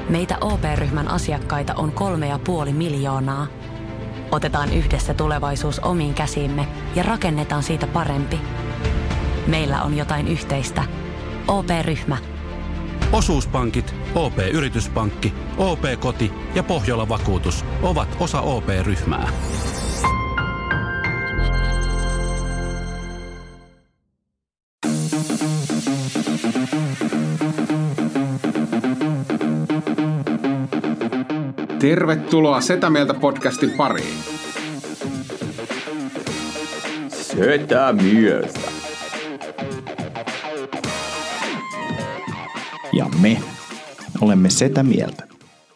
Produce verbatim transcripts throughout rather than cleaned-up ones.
Meitä O P-ryhmän asiakkaita on kolme ja puoli miljoonaa. Otetaan yhdessä tulevaisuus omiin käsiimme ja rakennetaan siitä parempi. Meillä on jotain yhteistä. O P-ryhmä. Osuuspankit, O P-yrityspankki, O P-koti ja Pohjola-vakuutus ovat osa O P-ryhmää. Tervetuloa Setä Mieltä podcastin pariin. Setä Mieltä. Ja me olemme Setä Mieltä.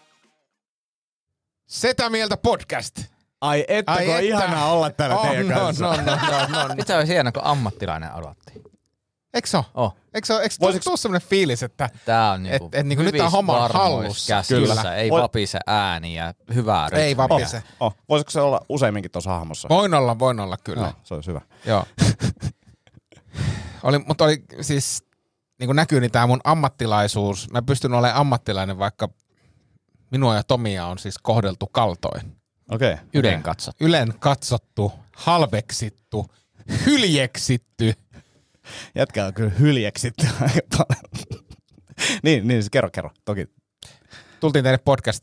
Setä Mieltä podcast. Ai että, Ai kun että. Ihanaa olla täällä oh, teidän no, kanssa. No, no, no, no. Nyt se olisi hieno, kun ammattilainen aloitti. Eikö se ole? Oh. Eikö se ole? Eikö Voisiko... tuu sellainen fiilis, että tää on niinku et, et, niinku nyt on homma hallussa? Kyllä. Ei Voi... vapise ääni ja hyvää rytmiä. Ei vapise. Oh. Oh. Voisiko se olla useamminkin tuossa hahmossa? Voin olla, voin olla kyllä. No, se olisi hyvä. Joo. oli, mutta oli siis, niin kuin näkyy, niin tää mun ammattilaisuus. Mä pystyn olemaan ammattilainen, vaikka minua ja Tomia on siis kohdeltu kaltoin. Okei. Okay. Ylen katsottu. Ylen katsottu, halveksittu, hyljeksitty. Jätkä on kyllä hyljeksitty aika paljon. niin, niin, kerro, kerro, toki. Tultiin teille podcast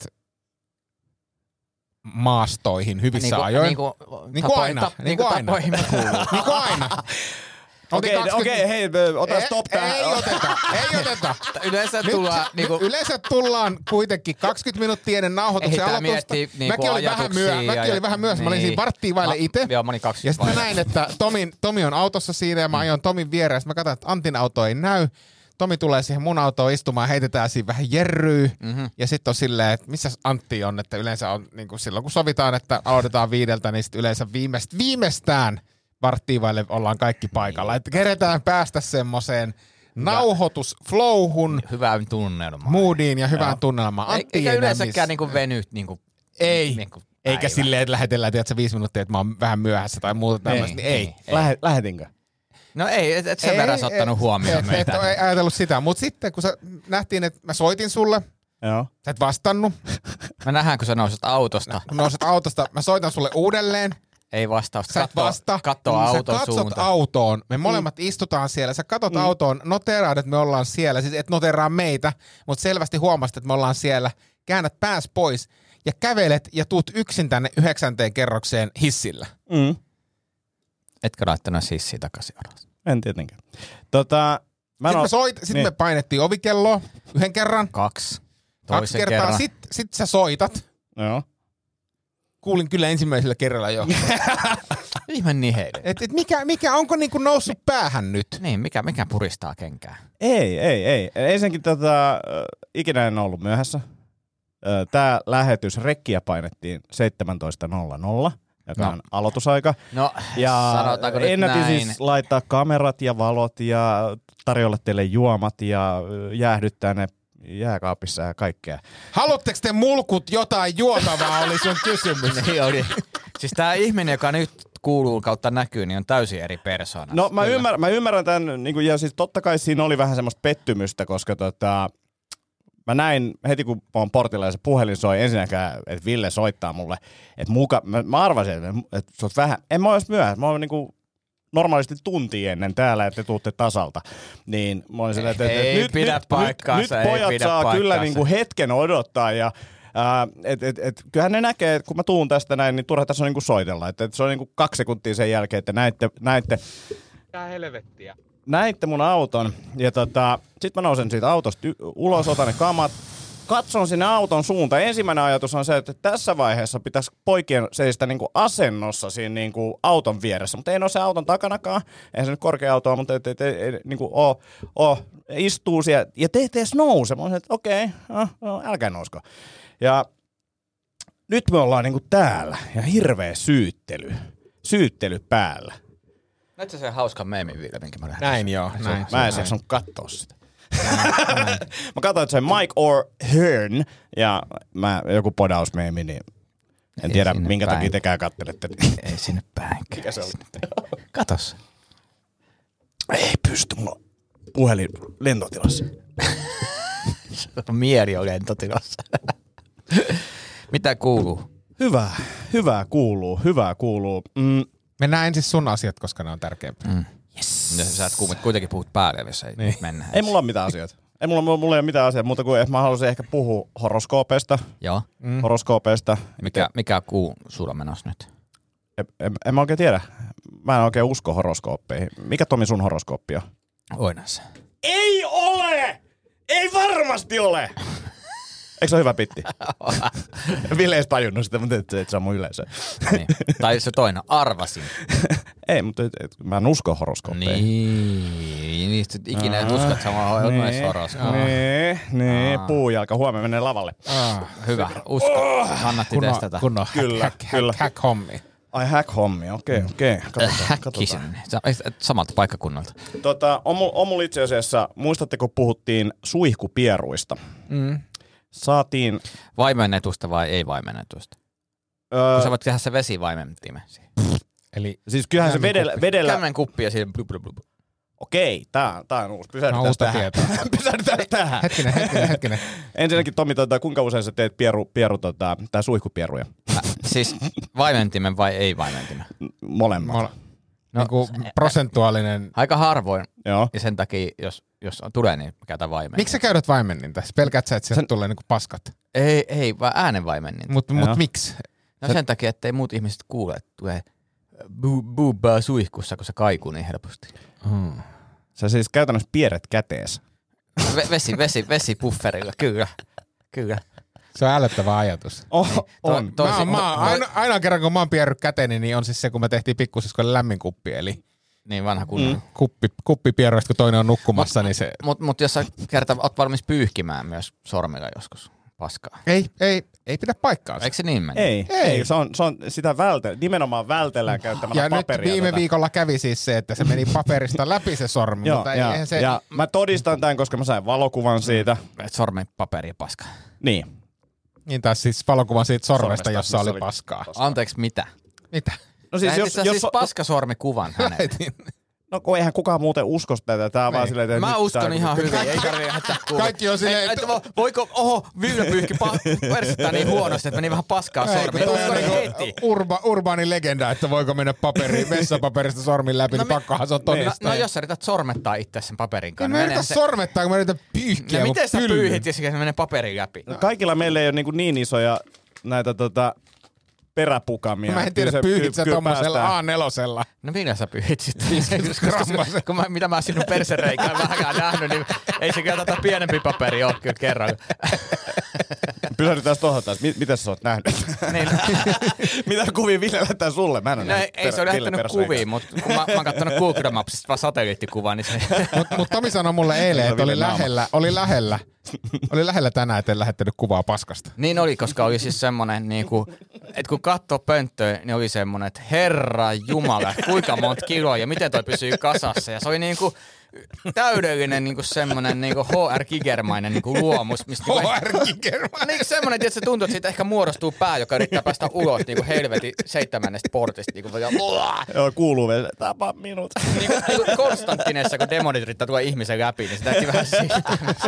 maastoihin hyvissä niinku, ajoin. Niinku, niin kuin aina. Tap, niin kuin aina. niin kuin aina. Okei, okay, okei, okay, hei, ota stop tähän. Ei oteta, ei oteta. Yleensä Nyt, tullaan, nyt, niinku... yleensä tullaan kuitenkin kaksikymmentä minuuttia ennen nauhoituksen aloitusta. Niinku mäkin olin vähän myöhä, mäkin ja... olin vähän myöhässä. Niin. Mä olin siinä varttiin vaille itse. Joo, mä olin kaksi. Ja sitten mä näin, että Tomin, Tomi on autossa siinä ja mä ajoin Tomin viereen. Sitten mä katsoin, että Antin auto ei näy. Tomi tulee siihen mun autoon istumaan, heitetään siinä vähän jerryy. Mm-hmm. Ja sitten on silleen, että missä Antti on, että yleensä on niin kuin silloin kun sovitaan, että aloitetaan viideltä, niin sitten yleensä viimeist, viimeistään varttiin vaille ollaan kaikki paikalla. Että keretään päästä semmoiseen nauhoitusflowhun, hyvään tunnelmaan, moodiin ja hyvään tunnelmaan. Antti eikä yleensäkään niinku venyt niinku, ei. Niinku eikä silleen, että lähetellään tiedätkö, viisi minuuttia, että mä oon vähän myöhässä tai muuta tämmöistä. Niin ei. ei. Lähe, lähetinkö? No ei, et, et sen ei, verran ottanut huomioon et, meitä. Et ole ajatellut sitä, mutta sitten kun sä nähtiin, että mä soitin sulle, joo. Sä et vastannut. Mä nähdään, kun sä nouset autosta. Kun nouset autosta, mä soitan sulle uudelleen. Ei vastausta. Sä et vasta. Katso auton sä katsot suuntaan. autoon. Me molemmat mm. istutaan siellä. Sä katot mm. autoon, noteraat, että me ollaan siellä. Siis et noteraa meitä, mutta selvästi huomasit, että me ollaan siellä. Käännät pääs pois ja kävelet ja tuut yksin tänne yhdeksänteen kerrokseen hissillä. Mm. Etkö laittanut hissiä takaisin alas? En tietenkään. Tota, mä sitten no... me, soit, sit niin. me painettiin ovikelloa yhden kerran. Kaksi. Kaksi kertaa. Kerran. Sitten sit sä soitat. Joo. Kuulin kyllä ensimmäisellä kerralla jo. Ihme niheily. Et, et mikä, mikä, onko niinku noussut päähän nyt? Niin, mikä, mikä puristaa kenkää? Ei, ei, ei. Ensinnäkin tota, äh, ikinä en ollut myöhässä. Äh, tää lähetys, rekkiä painettiin seitsemäntoista nolla nolla, joka no. on aloitusaika. No, ja sanotaanko nyt ennätin näin. siis laittaa kamerat ja valot ja tarjolla teille juomat ja jäähdyttää ne jääkaapissa ja kaikkea. Haluatteko te mulkut jotain juotavaa, oli sun kysymys. Niin oli. Siis tää ihminen, joka nyt kuuluu kautta näkyy, niin on täysin eri persoona. No mä ymmärrän, mä ymmärrän tämän, niin kuin, ja siis totta kai siinä oli vähän semmoista pettymystä, koska tota, mä näin heti kun mä oon portilla ja se puhelin soi ensinnäkään, että Ville soittaa mulle, että muka, mä, mä arvasin, että, että sä oot vähän, en mä ois myöhässä, mä oon niinku normaalisti tunti ennen täällä, että te tuutte tasalta. Niin mä olin sillä, että, että ei nyt, pidä nyt, paikkaansa, nyt, nyt pojat pidä saa paikkaansa. kyllä niinku hetken odottaa ja Uh, et, et, et, kyllähän ne näkee, että kun mä tuun tästä näin, niin turha tässä on niinku soitella. Et, et se on niinku kaksi sekuntia sen jälkeen, että näitte, näitte, Tää helvettiä. näitte mun auton. Ja tota, sit mä nousen siitä autosta y- ulos, otan ne kamat, katson sinne auton suuntaan. Ensimmäinen ajatus on se, että tässä vaiheessa pitäisi poikien seistä niinku asennossa siinä niinku auton vieressä. Mutta ei ole se auton takanakaan. Eihän se nyt korkea auto ole, mutta ei, ei, ei, ei niinku oo, oo. Istuu siellä ja te ette edes nouse. Mä olisin, että okei, okay, no, älkää nousko. Ja nyt me ollaan niinku täällä ja hirveä syyttely. Syyttely päällä. Näetkö se hauska meemin vielä, minkä mä lähdin? Näin joo, näin. Mä en saa katsoa sitä. Mä katsoin, että se Mike O'Hearn ja mä, joku podausmeemi, niin en ei tiedä minkä päin. Takia tekään kattelette. Ei sinne päinkään. Mikä se on? Katos. Ei pysty, mulla on puhelin lentotilassa. Mieli on lentotilassa. Mitä kuuluu? Hyvä, hyvää kuuluu, hyvää kuuluu. Mm. Mennään ensin sun asiat, koska ne on tärkeimpiä. Mm. Yes. Sä et kuitenkin puhut päälle, jos ei niin. mennä. Ei mulla ole mitään asioita. Ei mulla, mulla ei ole mitään asiaa, muuta kuin mä haluaisin ehkä puhua horoskoopeista. Joo. Mm. Horoskoopeista. Mikä, mikä kuu sulla menossa nyt? En, en, en mä oikein tiedä. Mä en oikein usko horoskooppeihin. Mikä Tomi sun horoskooppi on? Oinas. Ei ole! Ei varmasti ole! Eikö se ole hyvä pitti? Ville ei tajunnut sitä, mutta et, et se on mun yleisö. Niin. Tai se toinen, arvasin. Ei, mutta et, et, mä en usko horoskooppeihin. Niin, niistä ikinä et usko, että sama on myös horoskooppi. Niin, niin, puujalka. Huomenna menee lavalle. Ah, hyvä, usko. Oh, kannatti kunno, testata. Kunno kyllä, hack, kyllä. Hack, hack hommi. Ai hack-hommi, okei, okay, okei. Okay. Häkkisen, samalta paikkakunnalta. Tota, on, mul, on mul itse asiassa, muistatteko puhuttiin suihkupieruista? Mm. Saatiin... Vaimennetusta vai ei vaimennetusta? Öö, Kun sä voit tehdä se vesivaimentimeen siihen. Eli siis kyllähän se vedellä... vedellä... Kämmen kuppi ja siihen blub, blub, blub. Okei, tää, tää on uusi. Pysähdytään tähän. Pysähdytään tähän. Hetkinen, hetkinen, hetkinen. Ensinnäkin Tomi, tota, kuinka usein sä teet pieru, pieru tota, tää suihkupieruja? Äh, siis vaimentimen vai ei vaimentimen? Molemmat. Mole- no, niin kuin prosentuaalinen... Aika harvoin. Joo. Ja sen takia, jos, jos tulee, niin käytän vaimennin. Miksi sä käydät vaimenninta? Pelkät sä, että sieltä sen... tulee niinku paskat? Ei, ei, vaan äänenvaimenninta. Mutta mut miksi? No sen takia, ettei muut ihmiset kuule, että tulee buubaa suihkussa, kun se kaikuu niin helposti. Hmm. Sä siis käytännössä pieret kätees. V- vesi, vesi, vesipufferilla, kyllä. Kyllä. Se on älyttävä ajatus. Oh, on. To, mä, mä, aina, aina kerran, kun mä oon pierryt käteni, niin on siis se, kun me tehtiin pikkusiskoille lämmin kuppi, eli niin vanha kunnon. Mm. Kuppi, kuppipierroista, kun toinen on nukkumassa, mut, niin se... Mutta mut jos sä kerta oot valmis pyyhkimään myös sormilla joskus paskaa. Ei, ei, ei pidä paikkaansa. Eikö se niin mene? Ei, ei. ei. Se, on, se on sitä välte, nimenomaan vältellään käyttämällä ja paperia. Ja nyt viime tätä. viikolla kävi siis se, että se meni paperista läpi se sormi, joo, mutta ja, eihän se... Ja mä todistan tämän, koska mä sain valokuvan siitä. Et sormen paperi paska. Niin. Niin taas siis valokuvan siitä sormesta, Sormesta, jossa oli oli paskaa. paskaa. Anteeksi, mitä? Mitä? No siis, jos, jos, siis jos, paskasormikuvan hänelle. No kun eihän kukaan muuten usko tätä. Tää vaan silleen, että mä nyt uskon tää, ihan kun... hyvin, ei tarvitse hätää kuulla. Kaikki on silleen... Että et, voiko, oho, Ville-pyyhki persittää niin huonosti, että meni vähän paskaa sormiin. Uskon heti. Urba, urbaani legenda, että voiko mennä paperi, vessapaperista sormin läpi, no niin pakkohan se on todistaa. No, no jos sä yrität sormettaa itse sen paperin kanssa. En mä yritä se... sormettaa, kun mä yritän pyyhkiä. No miten sä pyyhit, jos se menee paperin läpi? No, kaikilla meillä ei ole niin, niin isoja näitä tota... peräpukamia. Mä en tiedä, se, pyyhit sä tommosella A neljä. No millä sä pyyhit sitten? kun mä, mitä mä sinun persereikään vähänkään nähnyt, niin ei se kyllä tätä pienempi paperi ole kyllä kerran. Pysähdytään tuohon taas. Miten sä oot nähnyt? Niin. Mitä kuvia Ville lähettää sulle? Mä en ole no, ei, ei se ole lähettänyt kuvia, mutta kun mä, mä oon katsonut Google Mapsista vaan satelliittikuvaa, niin se... Mutta mut Tomi sanoi mulle eilen, että oli lähellä, oli lähellä. Oli lähellä tänään, että en lähettänyt kuvaa paskasta. Niin oli, koska oli siis semmonen niinku, että kun katsoo pönttöä, niin oli semmonen, että herra jumala, kuinka monta kiloa ja miten toi pysyy kasassa. Ja se oli niinku täydellinen niinku semmonen niinku H R. Gigermainen niinku luomus. Mistä H R. Gigermainen? Niin semmonen, että se tuntuu, että siitä ehkä muodostuu pää, joka yrittää päästä ulos niinku helvetin seitsemännestä portista. Niinku, ja, joo, kuuluu vielä, tapa minut. Niinku, niinku Konstantineessa, kun demonit yrittää tulla ihmisen läpi, niin se täytyy vähän siitä.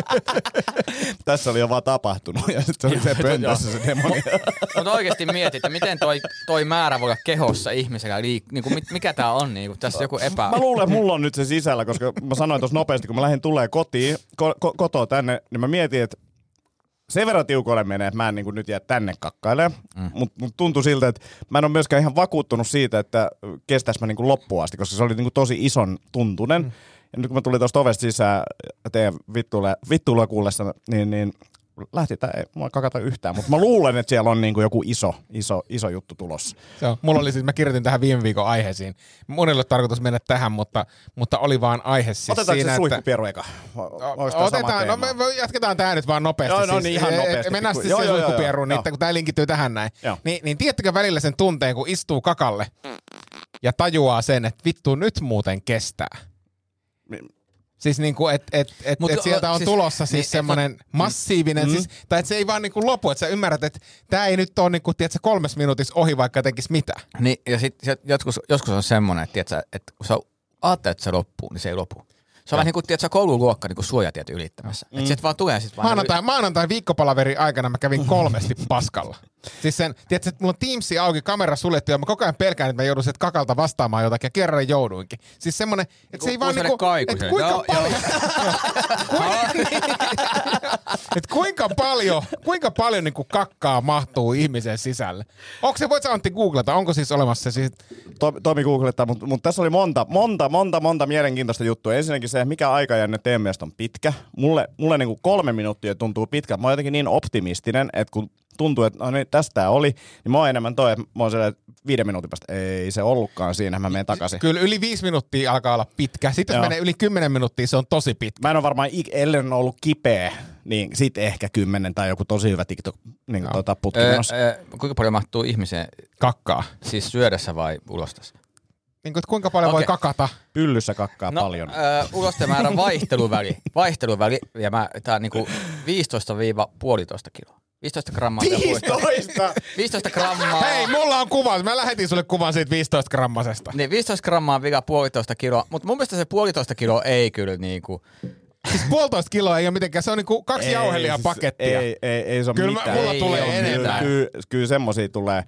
Tässä oli jo vaan tapahtunut ja sitten se oli se pöntössä se demoni. Mutta oikeesti mietit, että miten toi, toi määrä voi olla kehossa ihmisellä, niinku, mikä tää on, niinku, tässä joku epä... Mä luulen, että mulla on nyt se sisällä, koska mä sanoin tuossa nopeasti, kun mä lähdin tulee kotiin, ko- ko- kotoa tänne, niin mä mietin, että sen verran tiukoille menee, että mä en niin kuin nyt jää tänne kakkailemaan, mm. mutta mut tuntui siltä, että mä en ole myöskään ihan vakuuttunut siitä, että kestäis mä niin kuin loppuun asti, koska se oli niin kuin tosi ison tuntunen. Mm. Ja nyt kun mä tulin tuosta ovesta sisään teidän vittuilla, vittuilla kuullessa, niin, niin lähti tää, ei mua kakata yhtään, mutta mä luulen, että siellä on niinku joku iso, iso, iso juttu tulossa. Se on. Mulla oli siis, mä kirjoitin tähän viime viikon aiheisiin. Mun ei ole tarkoitus mennä tähän, mutta, mutta oli vaan aihe siis otetaanko siinä, se suihkupieru eka? Otetaan, no me, me jatketaan tää nyt vaan nopeasti. Joo, no siis, niin ihan nopeasti. Mennään siis siihen suihkupieruun, niin, kun tää linkittyy tähän näin. Niin, niin tiedättekö välillä sen tunteen, kun istuu kakalle ja tajuaa sen, että vittu nyt muuten kestää. Siis niinku, että et, et, et sieltä on siis, tulossa siis niin, semmoinen et, massiivinen, mm, siis, tai että se ei vaan niinku lopu, että sä ymmärrät, että tää ei nyt ole niinku, tiedätkö, kolmes minuutissa ohi, vaikka tekis mitä. Niin, ja sit joskus, joskus on semmoinen, että, tiedätkö, että kun sä ajattelet, että se loppuu, niin se ei lopu. Se on vähän niin kuin, tiedätkö, koululuokka niin kuin suojatiet ylittämässä. Mm. Että sit vaan tulee sit vaan... Maanantai, maanantai viikkopalaverin aikana mä kävin kolmesti paskalla. Siis sen, tiedätkö, että mulla on Teamsi auki, kamera suljettu ja mä koko ajan pelkään, että mä joudun sieltä kakalta vastaamaan jotakin ja kerran jouduinkin. Siis semmonen, että se ei vaan niinku... Että kuinka joo, paljon... että kuinka paljon, kuinka paljon niinku kakkaa mahtuu ihmisen sisälle? Onko se, voit sä Antti googlata, onko siis olemassa se siis... Tomi, Tomi googlettaa, mutta mut tässä oli monta, monta, monta, monta mielenkiintoista juttua. Ensinnäkin se, mikä aikajänne teidän mielestä on pitkä. Mulle, mulle niinku kolme minuuttia tuntuu pitkä. Mä oon jotenkin niin optimistinen, että kun tuntuu, että no niin, tästä tää oli, niin mä oon enemmän toi, että mä oon sellainen, että viiden minuutin päästä ei se ollutkaan siinä, mä menen takaisin. Kyllä yli viisi minuuttia alkaa olla pitkä. Sitten jos Joo. menee yli kymmenen minuuttia, se on tosi pitkä. Mä en ole varmaan, ellen ollut kipeä, niin sit ehkä kymmenen tai joku tosi hyvä TikTok niin no. tota, putkimenossa. Öö, öö, kuinka paljon mahtuu ihmiseen kakkaa? Siis syödessä vai ulostessa? Niin kuin, kuinka paljon okay. voi kakata? Pyllyssä kakkaa no, paljon. Öö, ulostemäärän vaihteluväli. Vaihteluväli, ja mä, tää on niinku viisitoista puolitoista kiloa. viisitoista grammaa. viisitoista viisitoista grammaa. Hei, mulla on kuva. Mä lähetin sulle kuvan siitä viisitoista grammasesta. Niin, viisitoista grammaa vika puolitoista kiloa. Mutta mun mielestä se puolitoista kiloa ei kyllä niinku... Siis puolitoista kiloa ei ole mitenkään. Se on niinku kaksi jauhelia pakettia. Ei, ei, ei se ole kyllä mitään. Mulla tulee enemmän. Kyllä, kyllä semmosia tulee.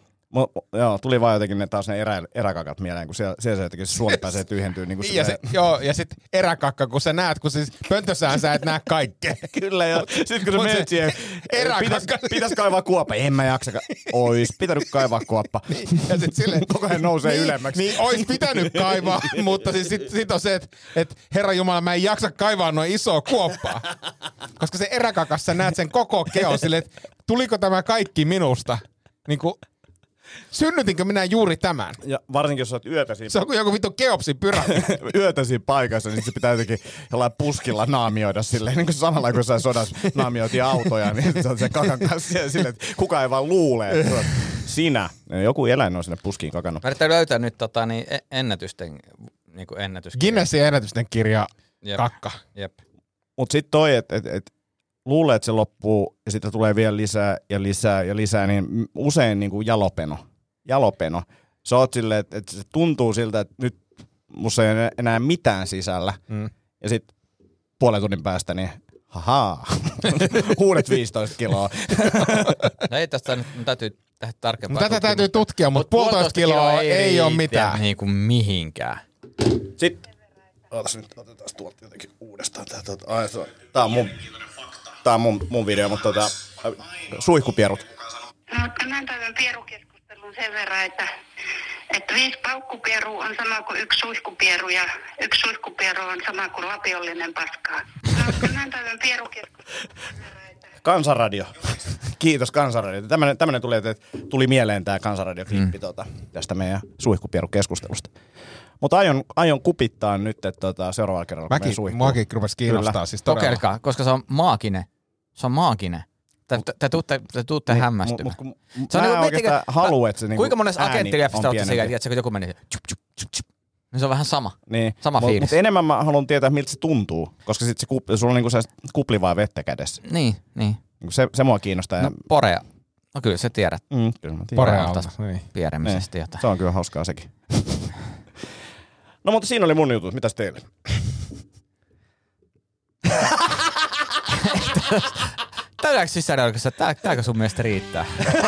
Mo, joo, tuli vaan jotenkin ne taas ne erä, eräkakat mieleen, kun siellä, siellä se jotenkin se suoli pääsee tyhjentyä. Niin kuin ja se, joo, ja sit eräkakka, kun sä näet, kun siis pöntössään sä et näe kaikkea. Kyllä, ja sit kun sä menet siihen, pitäis, pitäis kaivaa kuoppa. En mä jaksakaan. Ois pitänyt kaivaa kuoppa. Niin, ja sit silleen, koko ajan nousee niin, ylemmäksi. Niin, ois pitänyt kaivaa, mutta siis sit, sit on se, että et, Herra Jumala, mä en jaksa kaivaa noin isoa kuoppaa. Koska se eräkakassa sä näet sen koko keon silleen, että tuliko tämä kaikki minusta? Niinku... Synnytinkö minä juuri tämän? Ja varsinkin jos sä oot yötäsi... Se on kuin joku vittu Keopsin pyramidi. Yötäsi paikassa, niin se pitää jotenkin jollain puskilla naamioida silleen. Niin kuin samalla kun sä sodas naamioitiin autoja, niin se on se kakan kanssa silleen, että kukaan ei vaan luulee, että sinä. Joku eläin on sinne puskiin kakannut. Mä yritän löytää nyt tota, niin ennätysten, niin kuin ennätyskirja. Guinnessin ennätysten kirja Jep. kakka. Jep. Mut sit toi, että et, et, luulee, että se loppuu ja sitten tulee vielä lisää ja lisää ja lisää, niin usein niin kuin jalopeno. Jalopeno. Sä oot silleen, että, että se tuntuu siltä, että nyt musta ei enää mitään sisällä. Mm. Ja sit puolen tunnin päästä, niin hahaa, uudet viisitoista kiloa. No ei tästä nyt, täytyy tehdä tarkempaa. Tätä täytyy tutkia, mutta Mut puolitoista kiloa, kiloa ei, ei ole mitään. Niin kuin mihinkään. Sitten, ootas nyt, otetaan tuolta jotenkin uudestaan. Tää, tää, tää on mun... Tää on mun, mun video, mutta tota, suihkupierut. No tämän päivän pierukeskustelun sen verran, että, että viisi paukkupierua on sama kuin yksi suihkupieru ja yksi suihkupieru on sama kuin lapiollinen paskaa. No tämän päivän pierukeskustelun sen verran, että... Kansanradio. Kiitos Kansanradio. Tämmönen, tämmönen tuli, että tuli mieleen tää Kansanradio-klippi mm. tota, tästä meidän suihkupierukeskustelusta. Mutta aion, aion kupittaa nyt, että tota, seuraavalla kerralla Mäkin, muakin rupesi kiinnostaa siis todella. Kokeilkaa, koska se on maaginen. Se on maaginen. Te, te, te tuutte, te tuutte niin, hämmästymään. Mut, mut, se on niin oikeastaan halu, että se niinku kuinka monessa agenttileffasta olette sillä, että kun joku meni tjup, tjup, tjup, tjup, niin se on vähän sama. Niin. Sama fiilis. Mutta enemmän mä haluan tietää, miltä se tuntuu, koska sit se kupli, sulla on niinku se kuplivaa vettä kädessä. Niin, niin. Se, se mua kiinnostaa. No porea. No kyllä sä tiedät. Mm, kyllä mä tiedän. Porea niin. Pieremisestä jotain. Se on kyllä hauskaa sekin. No mutta siinä oli mun jutut. Mitäs teille? Täydäänkö sisään oikeastaan? Tää, tääkö sun mielestä riittää?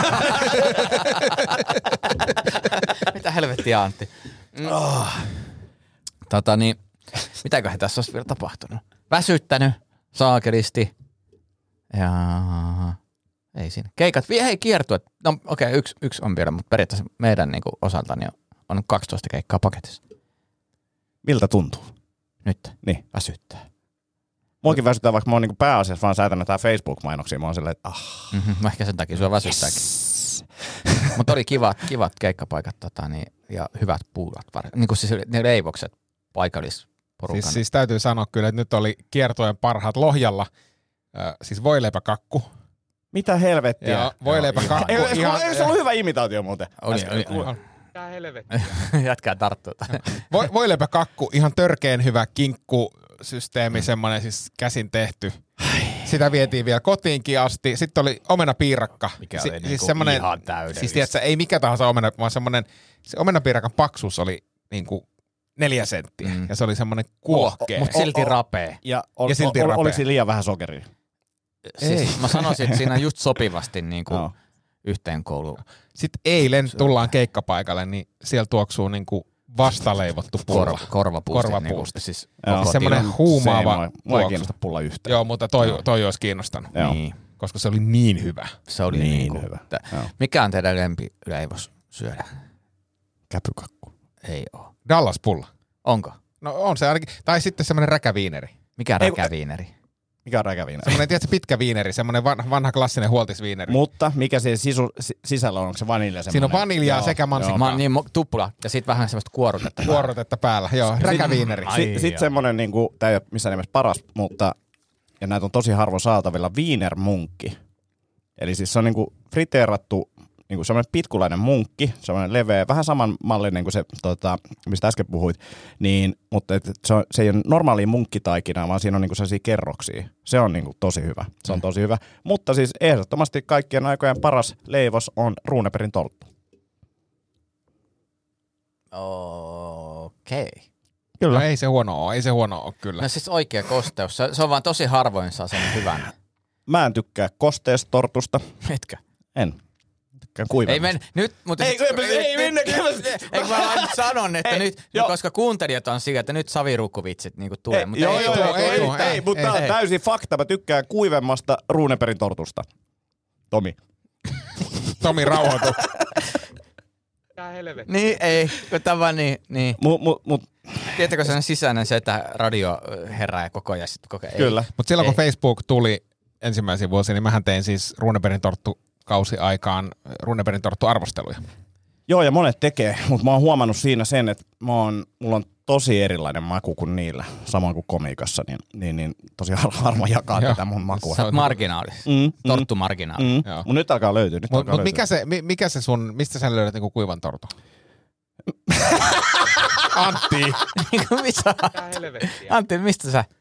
Mitä helvettiä, Antti? Oh. Tota niin, mitäköhän tässä olisi vielä tapahtunut? Väsyttänyt, saakelisti. Ja ei siinä. Keikat, hei kiertuet. No okei, okay, yksi, yksi on vielä, mutta periaatteessa meidän niinku osalta niin on kaksitoista keikkaa paketissa. Miltä tuntuu? Nyt? Niin. Väsyttää. Muakin väsyttää, vaikka mä oon niinku pääasiassa vaan säätänyt tää Facebook-mainoksia. Mä oon silleen, että ah. Mm-hmm, ehkä sen takia sua väsyttääkin. Yes. Mutta oli kivat, kivat keikkapaikat tota, niin, ja hyvät puulat. Niin kuin siis ne leivokset paikallisporukan. Siis, siis täytyy sanoa kyllä, että nyt oli kiertojen parhaat Lohjalla. Äh, siis voileipäkakku. Mitä helvettiä? Ja voileipäkakku. Eikö ihan... se ollut hyvä imitaatio muuten? Oli, oli, oli. Mitä helvettiä? Jätkää tarttuu. Vo, voileipäkakku, ihan törkeen hyvä kinkkusysteemi, mm. semmoinen siis käsin tehty. Sitä vietiin vielä kotiinkin asti. Sitten oli omenapiirakka. Mikä si- oli siis niinku ihan täydellistä. Siis tiedätkö, ei mikä tahansa omena, vaan semmoinen, se omenapiirakan paksuus oli niinku neljä senttiä. Mm. Ja se oli semmoinen kuohkea. Mutta silti rapee. Ja, ol, Ja silti ol, rapea. oliko siinä liian vähän sokeria? Siis mä sanoisin, että siinä on just sopivasti niinku No. yhteen kouluun. Sitten eilen tullaan keikkapaikalle, niin siellä tuoksuu niinku vastaleivottu pulla. Korva, korvapuusti. Korvapuusti. Niinku, siis Joo. koko Semmoinen tila. huumaava Mua ei tuoksu. kiinnosta pulla yhtään. Joo, mutta toi, toi olisi kiinnostanut, Joo. Niin. koska se oli niin hyvä. Se oli Niin niinku, hyvä. Tä, Joo. mikä on teidän lempileivos syödä? Käpykakku. Ei oo. Dallas-pulla. Onko? No on se ainakin. Tai sitten semmoinen räkäviineri. Mikä Ei, räkäviineri? Mikä on räkäviinä? Semmoinen, tiedätkö, pitkä viineri, semmoinen vanha, vanha klassinen huoltisviineri. Mutta mikä se sisu, si, sisällä on? Onko se vanilja semmoinen? Siinä on vaniljaa Joo, sekä mansikkaa. Mä oon niin mo- tuppula ja sit vähän semmoista kuorutetta. Kuorotetta päällä. Joo, räkäviineri. Sitten sit semmoinen, niinku, tämä ei ole missään nimessä paras, mutta ja näitä on tosi harvoin saatavilla, wienermunkki. Eli siis se on niinku friteerattu, niinku semmoinen pitkulainen munkki, semmoinen leveä, vähän saman mallinen kuin se, tota, mistä äsken puhuit, niin, mutta et, se, on, se ei ole normaalia munkkitaikinaa, vaan siinä on niinku sellaisia kerroksia. Se on niinku tosi hyvä. Se on tosi hyvä. Mutta siis ehdottomasti kaikkien aikojen paras leivos on Runebergin torttu. Okei. Kyllä. No ei se huono ole, ei se huono ole kyllä. No siis oikea kosteus. Se, se on vaan tosi harvoin saa sen hyvän. Mä en tykkää kosteesta tortusta. Etkä? En. Tykkään kuivemmasta. Ei men, nyt, mutta... Ei, ei, ei mennä, Eikö mä vaan nyt sanon, että Ei, nyt, joo. koska kuuntelijat on sillä, että nyt savirukkuvitsit niinku tulee, Ei, mutta joo, ei, joo, tuu, joo, ei ei, tuu, ei, ei, ei, mutta ei, tää on ei. täysin fakta. Mä tykkään kuivemmasta Runebergin tortusta. Tomi. Tomi rauhoitu. Niin, ei, kun tämä niin, niin. Mut, mut, mut, Tiedätkö sen sisäinen se, että radio herää koko ajan sit koko ajan? kyllä. Mutta silloin kun Ei. Facebook tuli ensimmäisiä vuosia, niin mähän tein siis Runebergin torttu kausi aikaan Runebergin torttu arvosteluja. Joo, ja monet tekee, mutta mä oon huomannut siinä sen, että mä oon, mulla on tosi erilainen maku kuin niillä, samoin kuin komiikassa, niin, niin, niin tosi har- harvoin jakaa Joo. tätä mun makua. Sä oot marginaalis. Mm, mm, Torttumarginaali. mm. Joo. Mut nyt alkaa löytyä. Nyt Mutta alkaa mut löytyä. mikä, se, mi- mikä se sun, mistä sä löydät niinku kuivan tortun? Antti. Mitä? Antti, mistä sä?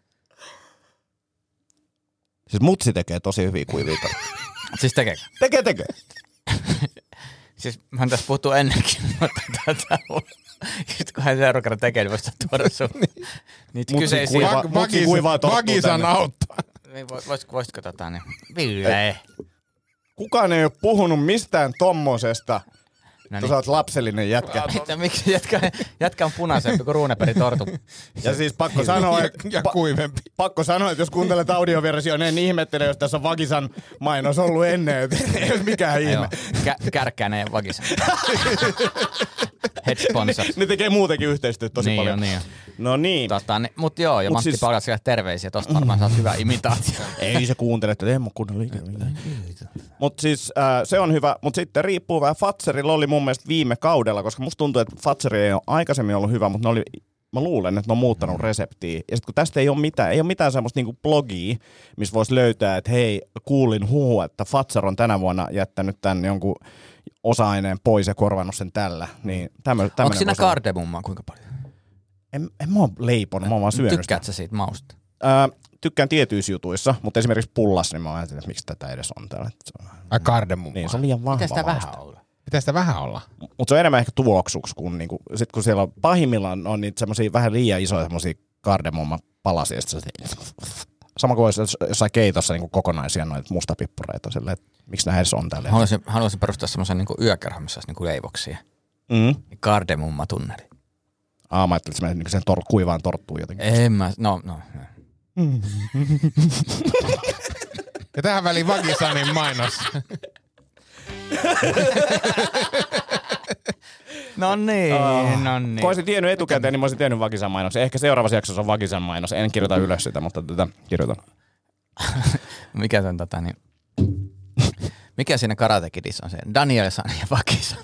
Siis mutsi tekee tosi hyviä kuivia torttuja. Siis tekeekö? Tekee, tekee. Siis mä oon tässä puhuttu ennenkin, mutta tätä just kun hän seuraavan kerran tekee, niin voisi tuoda sun niitä Mutsi kyseisiä. kuiva- Va- mutsi kuivaa Vagisan, torttua Vagisan tänne. auttaa. Niin, vois- Voisitko, voisitko tota niin? Ville. Kukaan ei ole puhunut mistään tommosesta. No Sä niin. oot lapsellinen jätkä. Että miksi jätkä, jätkä on punaisempi kuin Runebergin tortu? Ja siis pakko sanoa, Ja, että, ja pa- kuivempi. pakko sanoa, että jos kuuntelet audioversioon, niin en ihmettele, jos tässä on Vagisan mainos ollut ennen. Että ei ole mikään Joo. ihme. Kä- kärkkäinen ja Vagisa. Head sponsor. Ne tekee muutenkin yhteistyötä tosi Niin paljon. on, niin on. No niin. Tota, niin, mut joo, ja Mut Matti siis- siis... Palasille terveisiä. Tosta varmaan saat hyvä imitaatio. Ei se kuuntele, että en mä kuunnella ikinä. Mutta siis äh, se on hyvä, mutta sitten riippuu vähän. Fatserilla oli mun mielestä viime kaudella, koska musta tuntuu, että Fatseri ei ole aikaisemmin ollut hyvä, mutta ne oli, mä luulen, että ne on muuttanut reseptiä. Ja sitten kun tästä ei ole mitään, ei ole mitään semmoista niinku blogia, missä voisi löytää, että hei, kuulin huhu, että Fatser on tänä vuonna jättänyt tän jonkun osa-aineen pois ja korvannut sen tällä. Niin tämmö, Onko siinä kardemummaa kuinka paljon? En, en mä oon leiponut, mä oon vaan syönyt sitä. Tykkäätkö sä siitä mausta? Ää, tykkään tietyissä jutuissa, mutta esimerkiksi pullassa, niin mä ajattelin, että miksi tätä edes on täällä. Se on, Ai kardemummaa. niin, se on liian vahva Miten sitä mauste. vähän olla? Pitäisi sitä vähän olla. Mutta se on enemmän ehkä tuoksuksi, kun, niinku, sit kun siellä on pahimmillaan on niitä semmosia vähän liian isoja semmosia kardemumma-palasia. Ja sit se, sama kuin olisi jossain keitossa niinku kokonaisia noita mustapippureita. Silleen, että miksi nämä edes on täällä. Haluaisin, haluaisin perustaa semmoisen niinku yökerhon, missä olisi niinku leivoksia. Mm. Kardemumma-tunneli. Aa, mä ajattelin, että se niinku sen tor- kuivaan torttuun jotenkin. En mä, no, no. Ja tähän väliin Vagisanin mainos. No niin, no niin. Kun olisin tiennyt etukäteen, niin mä olisin tiennyt Vagisan mainoksen. Ehkä seuraavassa jaksossa on Vagisan mainos. En kirjoita ylös sitä, mutta tätä kirjoitan. Mikä sen tota niin... Mikä siinä Karate Kidissa on se? Danielson ja Vagisan.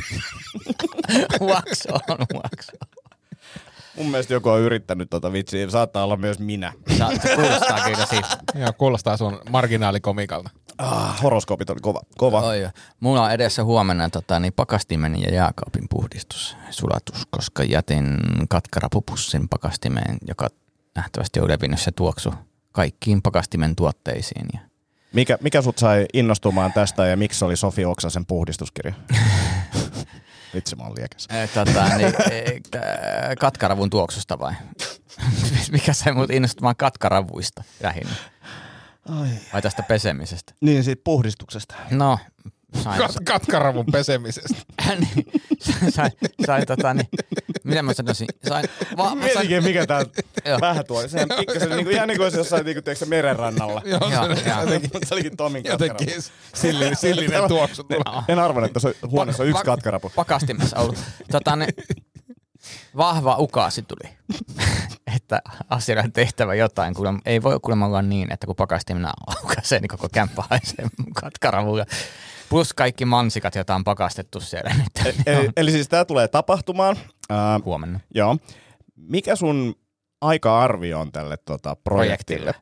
Wax on, wax on. Mun mielestä joku on yrittänyt tota vitsiä. Saattaa olla myös minä. Sa- Se kuulostaa kyllä siitä. Joo, kuulostaa sun marginaalikomikalta. Ah, horoskoopit oli kova. kova. Oi, mulla on edessä huomenna tota, niin pakastimen ja jääkaapin puhdistus, sulatus, koska jätin katkarapupussin pakastimeen, joka nähtävästi on levinnyt se tuoksu kaikkiin pakastimen tuotteisiin. Ja Mikä, mikä sut sai innostumaan tästä ja miksi oli Sofi Oksasen puhdistuskirja? Vitsi, mä oon liekäs. E, tota, niin, e, katkaravun tuoksusta vai? Mikä sai mut innostumaan katkaravuista lähinnä? Ai. Vai tästä pesemisestä? Niin, siitä puhdistuksesta. No, sain... Kat- katkaravun pesemisestä. niin, sain, sain tota niin, mitä mä sanoisin? Sain... Va, Mietikin, mikä tää vähän tuo. Sehän pikkasen niinku, ihan niin kuin olisi jossain niinku, teeksä meren rannalla. Joo, se olikin Tomin katkarava. jotenkin sillinen, sillinen tuoksu. En arvannut, että se huoneessa on yksi katkarapu. Pakastimessa ollut. Tota, niin, vahva ukaasi tuli, että asialle on tehtävä jotain. Kuulemma, ei voi kuulemma olla niin, että kun pakastimena aukaisee, niin koko kämppä haisee katkaravuja. Plus kaikki mansikat, joita on pakastettu siellä. Eli, eli, eli siis tämä tulee tapahtumaan. Ää, Huomenna. Joo. Mikä sun aika-arvio on tälle tota, projektille?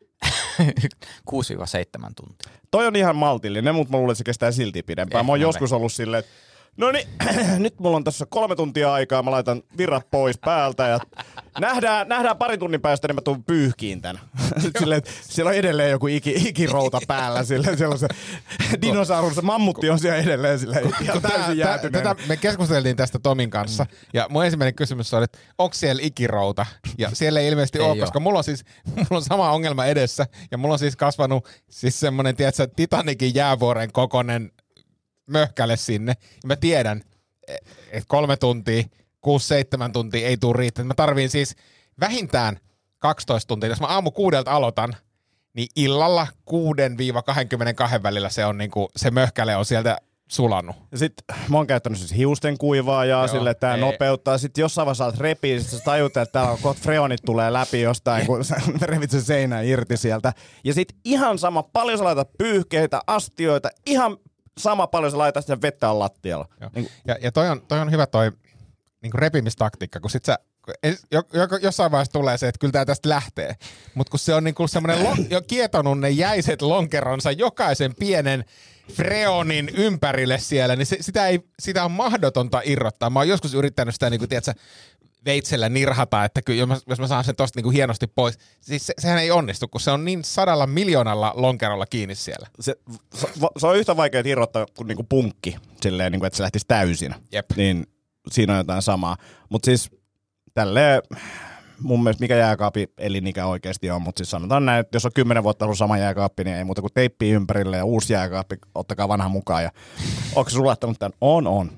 kuusi seitsemän tuntia. Toi on ihan maltillinen, mutta mä luulen, että se kestää silti pidempään. Eh, mä oon no joskus me. ollut silleen, että no niin, nyt mulla on tässä kolme tuntia aikaa, mä laitan virrat pois päältä ja nähdään, nähdään parin tunnin päästä, niin mä tuun pyyhkiin tän. Sitten silleen, että siellä on edelleen joku iki, ikirouta päällä, silleen, siellä on se dinosaurus, se mammutti on siellä edelleen silleen, ihan täysin jäätyneen. Tätä, me keskusteltiin tästä Tomin kanssa, mm. ja mun ensimmäinen kysymys oli, että onko siellä ikirouta? Ja siellä ei ilmeisesti ei ole, koska mulla on siis mulla on sama ongelma edessä, ja mulla on siis kasvanut siis semmonen, tiedätkö, Titanikin jäävuoren kokoinen möhkäle sinne. Ja mä tiedän, että kolme tuntia, kuusi, seitsemän tuntia ei tule riittämään. Mä tarviin siis vähintään kaksitoista tuntia. Jos mä aamu kuudelta aloitan, niin illalla kuuden kaksikymmentäkaksi välillä se on niinku, se möhkäle on sieltä sulanut. Ja sit mä oon käyttänyt siis hiusten kuivaajaa sille, että tää ei. nopeuttaa. Sitten jossain vaiheessa saat repii, sit sä tajut, että täällä on kohta freonit tulee läpi jostain, kun sä revit sen seinään irti sieltä. Ja sit ihan sama, paljon sä laitat pyyhkeitä, astioita, ihan sama paljon sä laitat sitä vettä on lattialla. Niin, ja ja toi, on, toi on hyvä toi niin repimistaktiikka, kun sit sä jo, jo, jossain vaiheessa tulee se, että kyllä tää tästä lähtee. Mutta kun se on niinku semmoinen lon, jo kietonut ne jäiset lonkeronsa jokaisen pienen freonin ympärille siellä, niin se, sitä, ei, sitä on mahdotonta irrottaa. Mä oon joskus yrittänyt sitä, niin kuin, tiedätkö, veitsellä nirhata, että kyllä, jos, mä, jos mä saan sen tosta niin kuin hienosti pois, siis se, sehän ei onnistu, kun se on niin sadalla miljoonalla lonkerolla kiinni siellä. Se, se, se on yhtä vaikea irrottaa kuin niinku punkki, silleen, niin kuin, että se lähtisi täysin. Jep. Niin siinä on jotain samaa. Mutta siis tälleen mun mielestä mikä jääkaapi elinikä oikeasti on, mutta siis sanotaan näin, että jos on kymmenen vuotta ollut sama jääkaappi, niin ei muuta kuin teippiä ympärille ja uusi jääkaappi, ottakaa vanha mukaan. Ja onko se sulattanut tämän? On, on.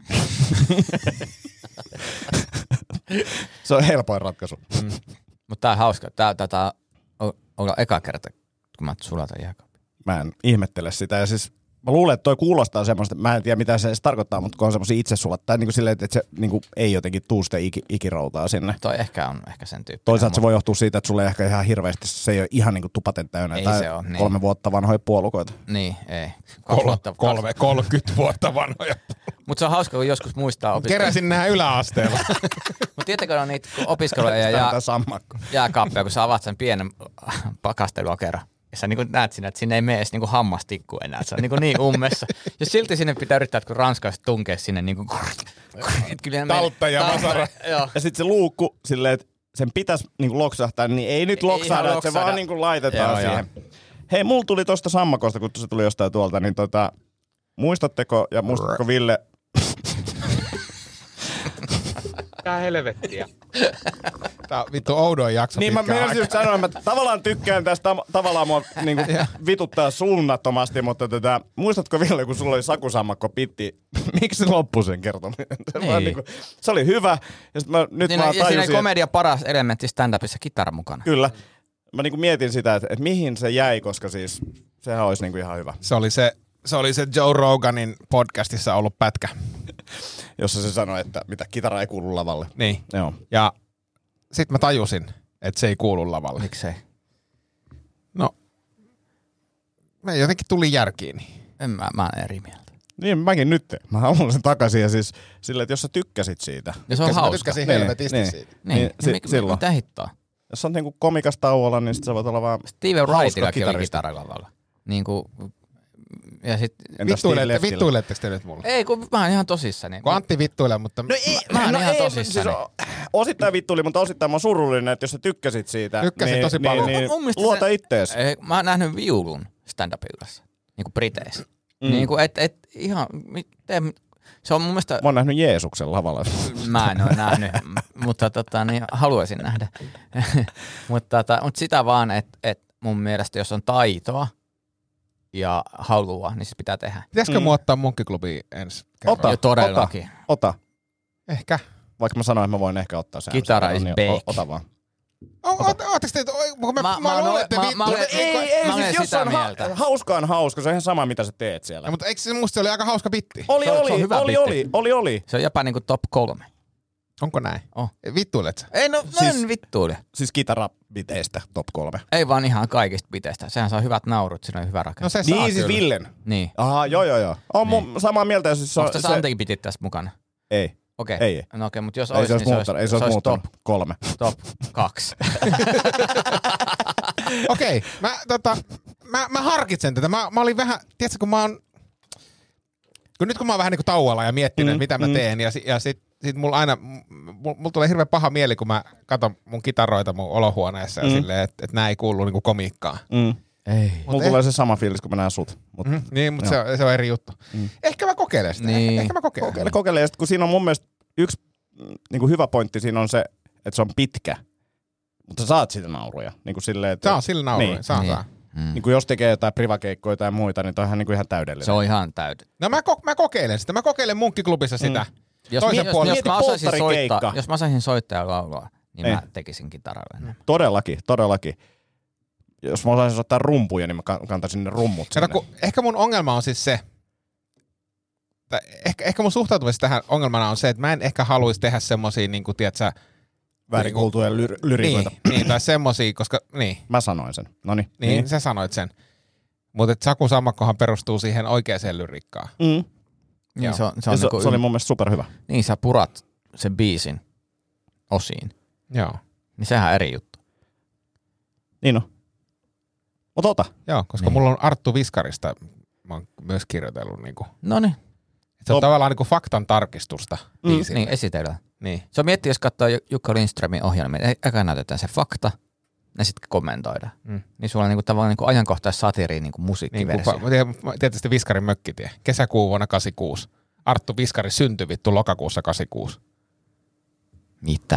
Se on helpoin ratkaisu. Mm. Mutta tää on hauska. Tää tää on olla eka kerta, kun mä sulatan jääkaappi. Mä en ihmettele sitä. Ja siis mä luulen, että toi kuulostaa semmoista, mä en tiedä mitä se edes tarkoittaa, mutta kun on semmosia itse sulattaa, niin kuin silleen, että se niin kuin ei jotenkin tuu sitä iki, ikiroutaa sinne. Toi ehkä on ehkä sen tyyppinen. Toisaalta se voi johtua siitä, että sulle ehkä ihan hirveästi, se ei ole ihan niin kuin tupaten täynnä. Ei tai se ole, niin. kolme vuotta vanhoja puolukoita. Niin, ei. Kol- vuotta, kolme, kolmekymmentä vuotta vanhoja. Mutta se on hauska, kun joskus muistaa opiskella. Keräsin nämä yläasteella. Mutta tiettäkö on niitä opiskeluja ja jää, jääkaappeja, kun sä avaat sen pienen pakasteluokeron. Ja sä niin näet siinä, että sinne ei mene edes niin hammastikku enää. Se on niin, niin ummessa. Ja silti sinne pitää yrittää, että kun ranskalaiset tunkee sinne niin kuin... Taltta ja vasara. Ja sitten se luukku silleen, että sen pitäisi niin loksahtaa, niin ei nyt loksahda, että se vaan niin laitetaan joo, siihen. Joo. Hei, mulla tuli tosta sammakosta, kun se tuli jostain tuolta, niin tota... Muistatteko, ja muistatko Ville... Tää helvettiä. Tää on vittu oudoin jakso. Niin mä menisin just sanoa, että mä tavallaan tykkään tästä, tam- tavallaan mua niinku vituttaa suunnattomasti, mutta tätä, muistatko Ville, kun sulla oli sakusammakko pitti, miksi se loppui sen kertominen? Se, niinku, se oli hyvä, ja sit mä, nyt siinä, mä tajusin... Siinä komedia paras elementti stand-upissa kitara mukana. Kyllä. Mä niinku mietin sitä, että, että mihin se jäi, koska siis sehän olisi niinku ihan hyvä. Se oli se, se oli se Joe Roganin podcastissa ollut pätkä. Jossa se sanoi, että mitä, kitara ei kuulu lavalle. Niin. Joo. Ja sit mä tajusin, että se ei kuulu lavalle. Miksei? No, me jotenkin tuli järkiin. En mä, mä oon eri mieltä. Niin, mäkin nyt. Mä haluan sen takaisin ja siis silleen, että jos sä tykkäsit siitä. Ja se on hauska. Mä tykkäsin helvetisti niin, siitä. Niin, niin si- mi- silloin. mitä hittoa? Jos on niinku komikas tauolla, niin sit sä voit olla vaan Steven Wrightillakin oli kitaristi. kitaralavalla. Niinku... Ja sit... Vittuilette, vittuiletteko te nyt mulle? Ei, kun mä oon ihan tosissani. Kun Antti vittuilee, mutta... No ei, mä oon no ihan ei, tosissani. Siis osittain vittuili, mutta osittain mä oon surullinen, että jos sä tykkäsit siitä, Tykkäsin niin, tosi niin, paljon. niin, Mun mielestä luota se- ittees. Ei, mä oon nähnyt viulun stand-up-illassa. Niinku Briteissä. Mm. Niinku et, et ihan... Te, Se on mun mielestä... Mä oon nähnyt Jeesuksen lavalla. Mä en ole nähnyt, mutta tota, niin, haluaisin nähdä. mutta, tota, mutta sitä vaan, että et mun mielestä jos on taitoa ja halua, niin se pitää tehdä. Pitäisikö Mm. mun ottaa munkkiklubiin ensi kerran? Ota, Jo todellakin. ota, ota. Ehkä. Vaikka mä sanoin, että mä voin ehkä ottaa sen. Kitara is niin, back. o- Ota vaan. Ootteko te, kun mä, Mä- mä, mä- luulen, mä- että mä- vittu... mä olen- Ei, ei, Mä olen siis jos sitä on ha- mieltä. hauska on hauska, se on ihan sama, mitä sä teet siellä. Ja, mutta eikö se musta se oli aika hauska bitti? Oli, Se on- se on oli, hyvä oli, bitti. oli, oli, oli. Se on jopa niinku top kolme. Onko näin? Oh. Vittuilet sä? Ei no, no Siis- en vittuile. Siis kitarabiteistä top kolme. Ei vaan ihan kaikista biteistä. Sehän saa hyvät naurut, siinä on hyvä rakenne. No se saa Niin, siis kyllä. Villen. Niin. Aha, joo, joo, joo. On Niin. mun samaa mieltä. Siis se, Onko tässä se, antikin bitit tässä mukana? ei, Okei. ei, ei. No okei, mutta jos Ei olisi, se olisi niin muuttanut, ei se olisi top, muuttanut. Kolme. top kaksi. Okei, okay, mä, tota, mä, mä harkitsen tätä. Mä, mä olin vähän, tiedätkö, kun mä oon... Kun nyt kun mä oon vähän niin kuin tauolla ja miettinyt, Mm, mitä mä mm. teen, ja, si- ja sit, sit mulla aina, mulla mul tulee hirveän paha mieli, kun mä katson mun kitaroita mun olohuoneessa ja Mm. silleen, että et nää ei kuulu niinku komiikkaan. Mm. Ei. Mulla eh- tulee se sama fiilis, kun mä näen sut. Mut Mm, niin, mutta se, on- se on eri juttu. Mm. Ehkä mä kokeilen sitä. Niin. Ehkä, ehkä mä kokeilen. kokeile, kokeile. Ja sit, kun siinä on mun mielestä yksi mm, niin kuin hyvä pointti, siinä on se, että se on pitkä. Mutta sä saat siitä nauruja. Niin kuin silleen, että, Saa sillä nauruja. Niin. Saa, Niin. saa. Mm. niin kuin jos tekee jotain privakeikkoja tai muita, niin toi on ihan, niin kuin ihan täydellinen. Se on ihan täydet. No mä, ko- mä kokeilen sitä. Mä kokeilen munkkiklubissa sitä. Mm. Jos, Toisen mi- puolen- jos, Mieti mä osaisin polttarikeikka. soittaa, jos mä osaisin soittaa ja laulaa, niin Ei. mä tekisin kitaralle enemmän. Todellakin, todellakin. Jos mä osaisin ottaa rumpuja, niin mä kan- kantaisin ne rummut sinne. Kato, kun ehkä mun ongelma on siis se, tai ehkä, ehkä mun suhtautumista tähän ongelmana on se, että mä en ehkä haluaisi tehdä semmosia, niin kuin, tiedätkö, Väärin kuultuja lyr- lyrikoita. niin, niin, tai semmosia, koska, niin, Mä sanoin sen. Noniin. niin, niin. sä sanoit sen. Mutta Saku Sammakkohan perustuu siihen oikeaan lyrikkaan. Mm. Joo. Niin, se on, se Se, on se, niinku, se oli mun mielestä superhyvä. niin sä purat sen biisin osiin. Joo, Niin sehän on eri juttu. Niin on. Mut ota. joo, koska Niin. mulla on Arttu Viskarista, mä oon myös kirjoitellut, niinku, Noniin. se on Top. tavallaan niinku faktan tarkistusta. Mm, biisille. Niin, esitellään. niin. Se on miettiä, jos katsoo Ju- Jukka Lindströmin ohjelmia, niin eka näytetään se fakta, ja sitten kommentoidaan. Mm. Niin sulla on niinku tavallaan niinku ajankohtaissatiiri niinku Niin kuin, musiikkiversio. fa- tietysti Viskarin mökkitie. Kesäkuu vuonna kahdeksankymmentäkuusi. Arttu Viskari syntyi vittu lokakuussa kahdeksankymmentäkuusi. Mitä?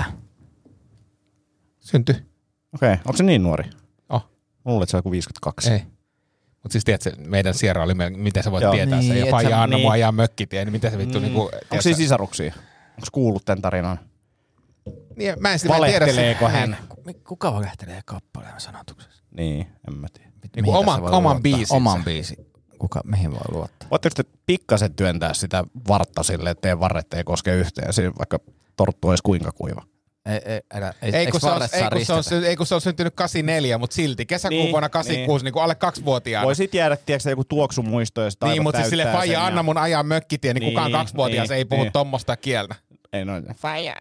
Syntyi. Okei, okay. Onko se niin nuori? Oh. Mä luulen, että se on joku viisikymmentäkaksi. Ei. Mutta siis tiedätkö, meidän Sierra oli, me- miten sä voit Joo. tietää sen. Niin, Ja et faija sä- anna niin. mua ajaa mökkitie, niin miten se vittu Mm. niinku... Onko tiedätkö- siinä sisaruksia? Onko kuullut tämän tarinan? Niin, mä en sitä mä en tiedä. Valehteleeko se- hän? Kuka valehtelee kappaleen sanotuksessa? Niin, en mä tiedä. Niinku oman- oman biisinsä. Oman biisin. Kuka, mihin voi luottaa? Voitteko te pikkasen työntää sitä vartta sille, että teidän varret ei koske yhteen, siinä vaikka torttu olisi kuinka kuiva? Ei, ei, älä, ei, Ei eiks kun, se on, varret ei, saa kun se on, ristetä? sy- ei kun se on syntynyt kahdeksankymmentäneljä, mutta silti kesäkuun Niin, vuonna kahdeksankymmentäkuusi niin. Niin alle kaksivuotiaana. Voi sit jäädä, tiedätkö, joku tuoksumuisto, ja sitä Niin, aivot mutta siis sille täyttää faija sen anna ja- mun ajaa mökkitie, niin, Niin, kukaan kaksivuotias niin, ei puhu niin. tommosta kieltä. Ei noin. Faija.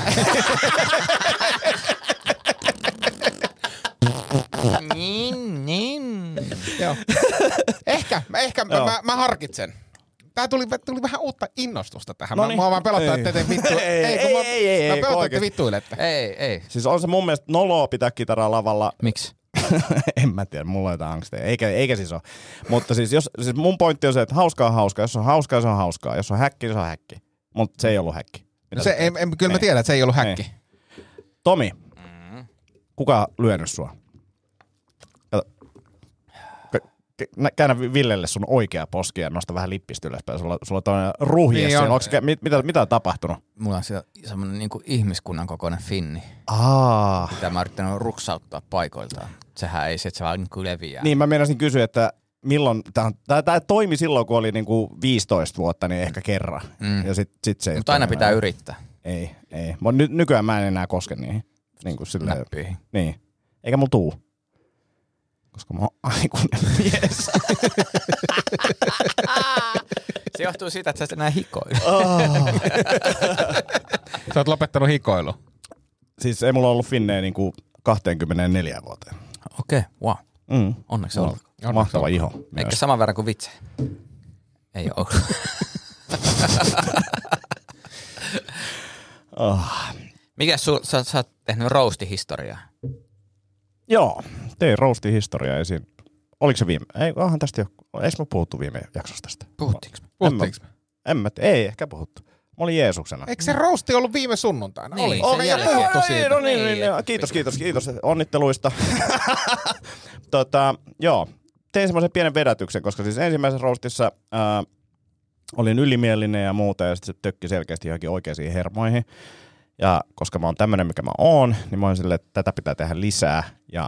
Niin, niin. Joo. Ehkä, mä, ehkä mä, Joo. mä, mä harkitsen. Tää tuli, tuli vähän uutta innostusta tähän. Noniin. Mä, mä vaan pelottaa, Ei. että te vittu... Ei, kun ei, mä, ei, ei, mä ei, pelottaa, että te oikeesti. vittuilette. Ei, ei. Siis on se mun mielestä noloa pitää kitaraa lavalla. Miksi? En mä tiedä, mulla on jotain angsteja. Eikä, eikä siis ole. Mutta siis, jos, siis mun pointti on se, että hauskaa on hauskaa. Jos on hauskaa, se on hauskaa. Jos on häkki, se on häkki. Mutta se ei ollut häkki. Mitä Se, sä en, teet? en, kyllä mä Ei. tiedän, että se ei ollut häkki. Tomi, kuka on lyönyt sua? Kato. K- k- nä- Käännä Villelle sun oikea poski ja nosta vähän lippistä ylöspäin. Sulla, sulla on toinen ruhje Niin niin on. siinä. Mit, mitä, mitä on tapahtunut? Mulla on se semmonen niinku ihmiskunnan kokoinen finni, Aa. mitä mä oon yrittänyt ruksauttaa paikoiltaan. Sehän ei se, että se vaan niinku leviää. Niin, mä meinasin kysyä, että milloin, tämä toimi silloin, kun oli niinku viisitoista vuotta, niin ehkä kerran. Mm. Ja sit, sit se ei Mutta aina toimi pitää enää. yrittää Ei, ei. Mut ny, nykyään mä en enää koske niihin. Niin kuin silleen, näppyihin. niin. Eikä mulla tuu. Koska mä oon aikuinen mies. Se johtuu siitä, että sä et enää hikoile. Sä oot lopettanut hikoilu. Siis ei mulla ollut finnejä niinku kaksikymmentäneljä vuoteen. Okei, okay, wow. Mm. Onneksi Mulla olkoon. on mahtava iho. Eikä myös. saman verran kuin vitse. Ei oo ollut. Oh. Mikä sul, sä, sä oot tehnyt roastihistoriaa? Joo, tein roastin historiaa esiin. Oliko se viime? Ei, onhan tästä jo. Eikö me puhuttu viime jaksossa tästä? Puhuttiinko me? Puhuttiinko me? En mä, ei ehkä puhuttu. Mä olin Jeesuksena. Eikö se roosti ollut viime sunnuntaina? Niin, oli. se Oli ja jälkeen. puhuttu Ai, siitä. no niin, niin, Niin, niin. Kiitos, kiitos, kiitos. Onnitteluista. tota, joo, tein semmoisen pienen vedätyksen, koska siis ensimmäisessä roastissa ää, olin ylimielinen ja muuta, ja sitten se tökki selkeästi johonkin oikeisiin hermoihin. Ja koska mä oon tämmönen, mikä mä oon, niin mä oon silleen, että tätä pitää tehdä lisää. Ja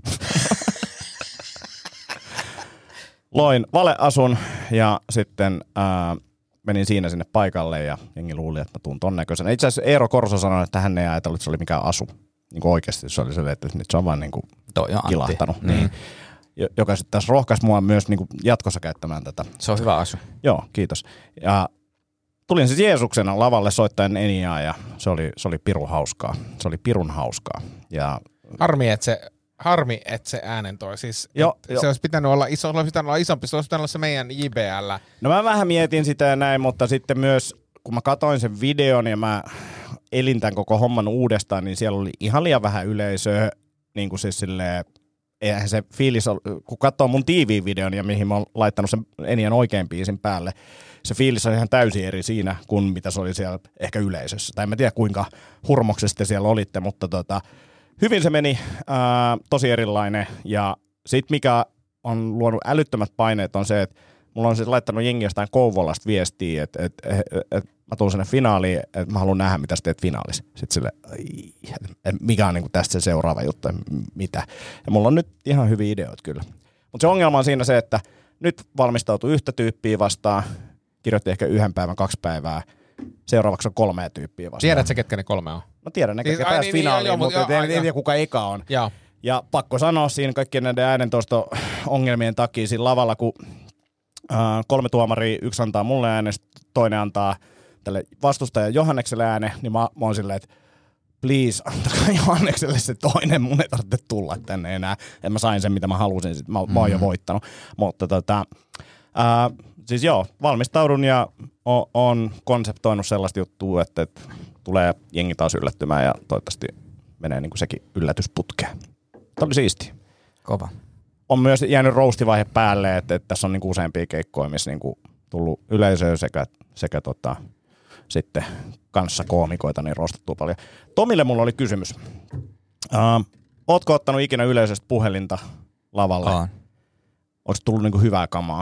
loin valeasun ja sitten ää, menin siinä sinne paikalle ja jengi luuli, että mä tuun ton näköisenä. Itse asiassa Eero Korso sanoi, että hän ei ajatellut, että se oli mikään asu. Niin kuin oikeasti se oli silleen, että nyt se on vaan niin kuin Toi on Antti. kilahtanut. Niin. Niin. Joka sitten taas rohkaisi mua myös niin kuin jatkossa käyttämään tätä. Se on hyvä asu. Joo, kiitos. Ja tulin siis Jeesuksena lavalle soittaen Eniaa ja se oli, se oli pirun hauskaa. Se oli pirun hauskaa. Ja Harmi, että se, harmi, että se äänen toi. Siis, Joo, se jo. olisi pitänyt olla iso, olisi pitänyt olla isompi, se olisi pitänyt olla se meidän J B L. no mä vähän mietin sitä ja näin, mutta sitten myös kun mä katsoin sen videon ja mä elin tämän koko homman uudestaan, niin siellä oli ihan liian vähän yleisöä, niin kuin siis silleen, eihän se fiilis ole, kun katsoo mun T V-videon ja mihin mä oon laittanut sen Enian oikein biisin päälle, se fiilis on ihan täysin eri siinä kuin mitä se oli siellä ehkä yleisössä. Tai en mä tiedä kuinka hurmoksesti siellä olitte, mutta tota, hyvin se meni, ää, tosi erilainen. Ja sit mikä on luonut älyttömät paineet on se, että mulla on siis laittanut jengi jostain Kouvolasta viestiä, että et, et, et, mä tuun sinne finaaliin, että mä haluan nähdä, mitä sä teet finaalissa. Sitten sille, mikä on niinku tästä se seuraava juttu, mitä. Ja mulla on nyt ihan hyviä ideoita kyllä. Mutta se ongelma on siinä se, että nyt valmistautui yhtä tyyppiä vastaan, kirjoitti ehkä yhden päivän, kaksi päivää. Seuraavaksi on kolmea tyyppiä vastaan. Tiedätkö, ketkä ne kolme on? Mä tiedän, ne Siis- ketkä ai pääsi niin, niin, finaaliin, joo, mutta joo, en joo, en tiedä joo. kuka eka on. Joo. Ja pakko sanoa siinä kaikkien näiden äänentoisto-ongelmien takia siinä lavalla, kun äh, kolme tuomaria, yksi antaa mulle äänen, toinen antaa tälle vastustajan Johannekselle äänen, niin mä, mä oon silleen, että please, antakaa Johannekselle se toinen, mun ei tarvitse tulla tänne enää. En mä sain sen, mitä mä halusin, sit mä, mm. mä oon jo voittanut. Mutta tota, äh, siis joo, valmistaudun ja o, on konseptoinut sellaista juttua, että, että tulee jengi taas yllättymään ja toivottavasti menee niin kuin sekin yllätysputkeen. Tämä oli siistiä. Kova. On myös jäänyt roastivaihe päälle, että, että tässä on niin kuin useampia keikkoja, missä niin kuin tullut yleisöä sekä, sekä tota, sitten kanssa koomikoita, niin roastettua paljon. Tomille mulla oli kysymys. Uh, ootko ottanut ikinä yleisöstä puhelinta lavalle? On. Oletko tullut niin kuin hyvää kamaa?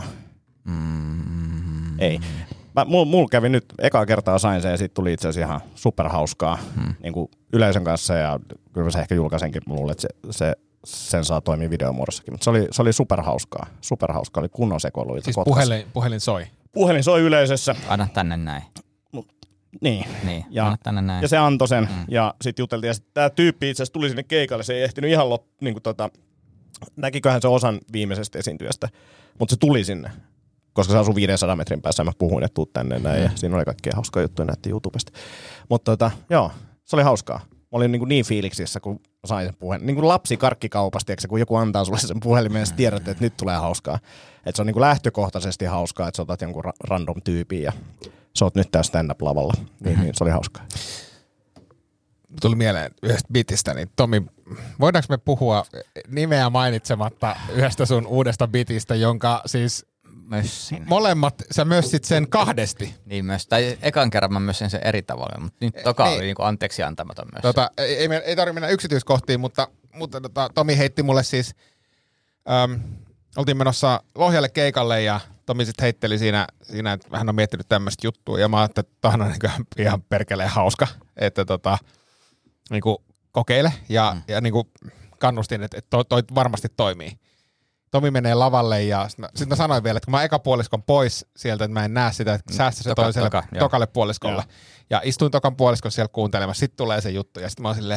Mm. Ei. Mä, mul, mul kävi nyt, ekaa kertaa sain sen ja siitä tuli itse asiassa ihan superhauskaa hmm. niin kuin yleisön kanssa ja kyllä mä se ehkä julkaisenkin, mä luulen, että se, se, sen saa toimia videomuodossakin, mutta se oli, se oli superhauskaa, superhauskaa, oli kunnon sekoiluita. Siis puhelin, puhelin soi. Puhelin soi yleisössä. Anna tänne näin. Niin. Niin, Ja, anna tänne näin. ja se antoi sen Mm. ja sitten juteltiin ja sit tää tyyppi itse asiassa tuli sinne keikalle, se ei ehtinyt ihan lop, niin kuin tota, näkiköhän se osan viimeisestä esiintyjästä, mutta se tuli sinne. Koska se asui viisisataa metrin päässä ja mä puhuin, että tuu tänne näin. Ja siinä oli kaikkea hauskaa juttuja, näytti YouTubesta. Mutta tota, joo, se oli hauskaa. Mä olin niin, niin fiiliksissä, kun sain sen puhelin. Niin kuin lapsi karkkikaupasta, tiiäksä, kun joku antaa sulle sen puhelimen ja sä tiedät, että nyt tulee hauskaa. Että se on niin kuin lähtökohtaisesti hauskaa, että sä otat jonkun ra- random tyypin ja sä oot nyt tää stand-up-lavalla. Niin, niin se oli hauskaa. Tuli mieleen yhdestä bitistä, niin Tomi, voidaanko me puhua nimeä mainitsematta yhdestä sun uudesta bitistä, jonka siis Mössin. molemmat, sä mössit sen kahdesti. Niin myös, tai ekan kerran mä mössin sen eri tavalla, mutta nyt toka niin. oli niinku anteeksi antamaton myös. Tota, ei, ei, ei tarvitse mennä yksityiskohtiin, mutta, mutta tota, Tomi heitti mulle siis, äm, oltiin menossa Lohjalle keikalle ja Tomi sitten heitteli siinä, siinä, että hän on miettinyt tämmöistä juttua ja mä ajattelin, että tohan on niin ihan perkeleen hauska, että tota, niin kuin kokeile ja, mm. ja niin kuin kannustin, että, että toi, toi varmasti toimii. Tomi menee lavalle ja sitten mä, sit mä sanoin vielä, että kun mä eka puoliskon pois sieltä, että mä en näe sitä, että säästä se Toka, toiselle toka, tokalle puoliskolle. Joo. Ja istuin tokan puoliskon siellä kuuntelemassa, sitten tulee se juttu ja sitten mä oon silleen,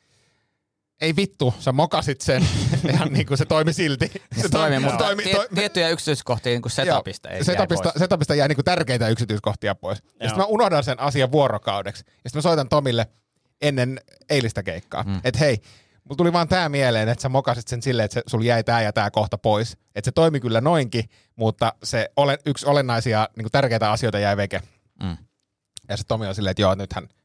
ei vittu, sä mokasit sen, ihan niin kuin se toimi silti. Se toimii, mutta toimi, tie, tiettyjä yksityiskohtia niin kuin setupista ei setupista, jäi pois. setupista jäi niin kuin tärkeitä yksityiskohtia pois. Ja sitten mä unohdan sen asian vuorokaudeksi. Ja sitten mä soitan Tomille ennen eilistä keikkaa, mm. että hei, mulla tuli vaan tää mieleen, että sä mokasit sen silleen, että se, sulla jäi tää ja tää kohta pois. Että se toimi kyllä noinkin, mutta se ole, yksi olennaisia niin kuin tärkeitä asioita jäi veke. Mm. Ja se Tomi on silleen, että joo, nythän,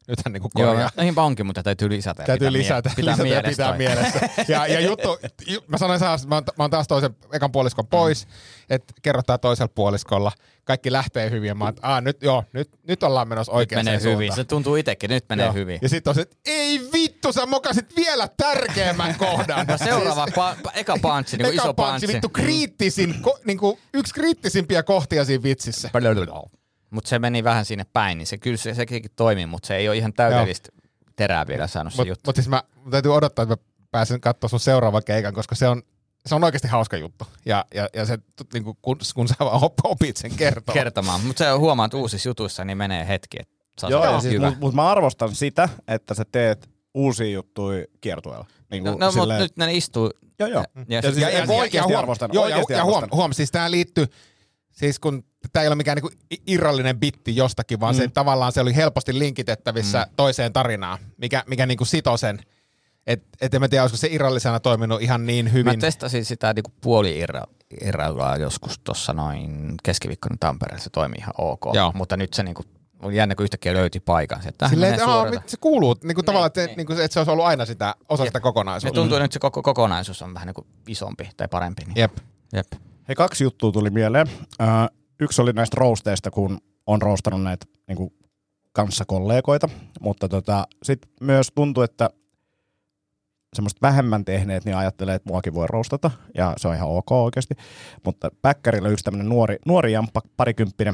nythän niinku Joo, korjaa. niinpä onkin, mutta täytyy lisätä ja Täytyy pitää, lisätä, mie- pitää lisätä ja mielessä. pitää toi. mielessä. Ja, ja juttu, ju, mä sanoin taas, mä oon, mä oon taas toisen ekan puoliskon pois, mm. että kerrotaan toisella puoliskolla. Kaikki lähtee hyvin ja mä oon, että aah, nyt, joo, nyt, nyt ollaan menossa oikeaan Menee suuntaan. hyvin, se tuntuu itsekin, nyt menee Joo. hyvin. Ja sit on se, että ei vittu, sä mokasit vielä tärkeämmän kohdan. No seuraava, pa- pa- eka punchi, niin Eka iso punchi, punchi. vittu kriittisin, ko, niinku, yksi kriittisimpiä kohtia siinä vitsissä. Mutta se meni vähän sinne päin, niin se kyllä se, sekin toimi, mutta se ei ole ihan täydellistä terää vielä saanut se Mut, juttu. mut siis mä mun täytyy odottaa, että mä pääsen katsoa sun seuraavan keikan, koska se on, se on oikeasti hauska juttu. Ja, ja, ja se, niinku, kun, kun sä vaan op- opit sen kertoa. Kertomaan, mutta se huomaat uusissa jutuissa, niin menee hetki, että se on Joo, se ja siis, hyvä. mutta mut mä arvostan sitä, että sä teet uusia juttuja kiertueella. Niin No, no mutta nyt ne istuu. Joo, joo. Ja, Ja ja, siis- Ja, ja, Ei, oikeasti ja, huom, arvostan, joo, oikeasti ja, ja huom, arvostan. huom, siis tää liittyy, siis kun tää ei ole mikään niinku irrallinen bitti jostakin, vaan mm. se tavallaan se oli helposti linkitettävissä mm. toiseen tarinaan, mikä, mikä niinku sitoi sen. Et, et en mä tiedä, olisiko se irrallisena toiminut ihan niin hyvin. Mä testasin sitä niinku puoli irrallaan joskus tuossa noin keskiviikkona Tampereella, se toimii ihan ok. Joo. Mutta nyt se niinku, oli jännä, kun yhtäkkiä löyti paikan. Että Silleen, että suorata. aa, se kuuluu niinku tavallaan, että, niin. niinku, että se olisi ollut aina sitä, osa sitä Se kokonaisuutta. tuntuu, että nyt se koko, kokonaisuus on vähän niinku isompi tai parempi. Niin. Jep. Jep. Hei, kaksi juttua tuli mieleen. Äh, yksi oli näistä roosteista, kun on roostannut näitä niin kanssakollegoita, mutta tota, sitten myös tuntuu, että semmoista vähemmän tehneet, niin ajattelee, että muakin voi roostata, ja se on ihan ok oikeasti. Mutta Päkkärillä yksi tämmöinen nuori, nuori jamppa, parikymppinen,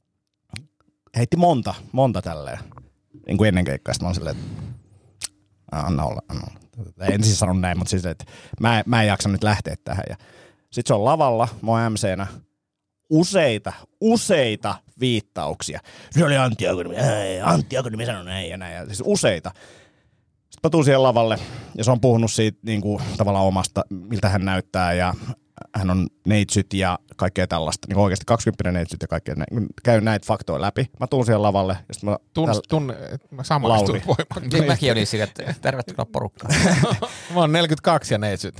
heitti monta, monta tälleen, niin kuin ennen keikkaa. Sitten mä oon silleen, että anna olla, anna olla. En siis sano näin, mutta siis, että mä, mä en jaksa nyt lähteä tähän. Ja sitten se on lavalla, mä oon M C:nä, useita, useita viittauksia. Se oli Antti Akonimi, Antti Akonimi sanoi näin ja näin, ja siis useita. Sitten mä tuun siihen lavalle, ja se on puhunut siitä niin kuin, tavallaan omasta, miltä hän näyttää, ja hän on neitsyt ja kaikkea tällaista, niin oikeasti kaksikymppinen neitsyt ja kaikkea näin. Käyn näitä faktoja läpi. Mä tuun siihen lavalle, ja sitten mä... Tun, täl... tun, mä samaistuin Lauri. voimakkaasti. Niin mäkin olin sillä, että tervetuloa porukkaan. Mä oon neljäkymmentäkaksi ja neitsyt.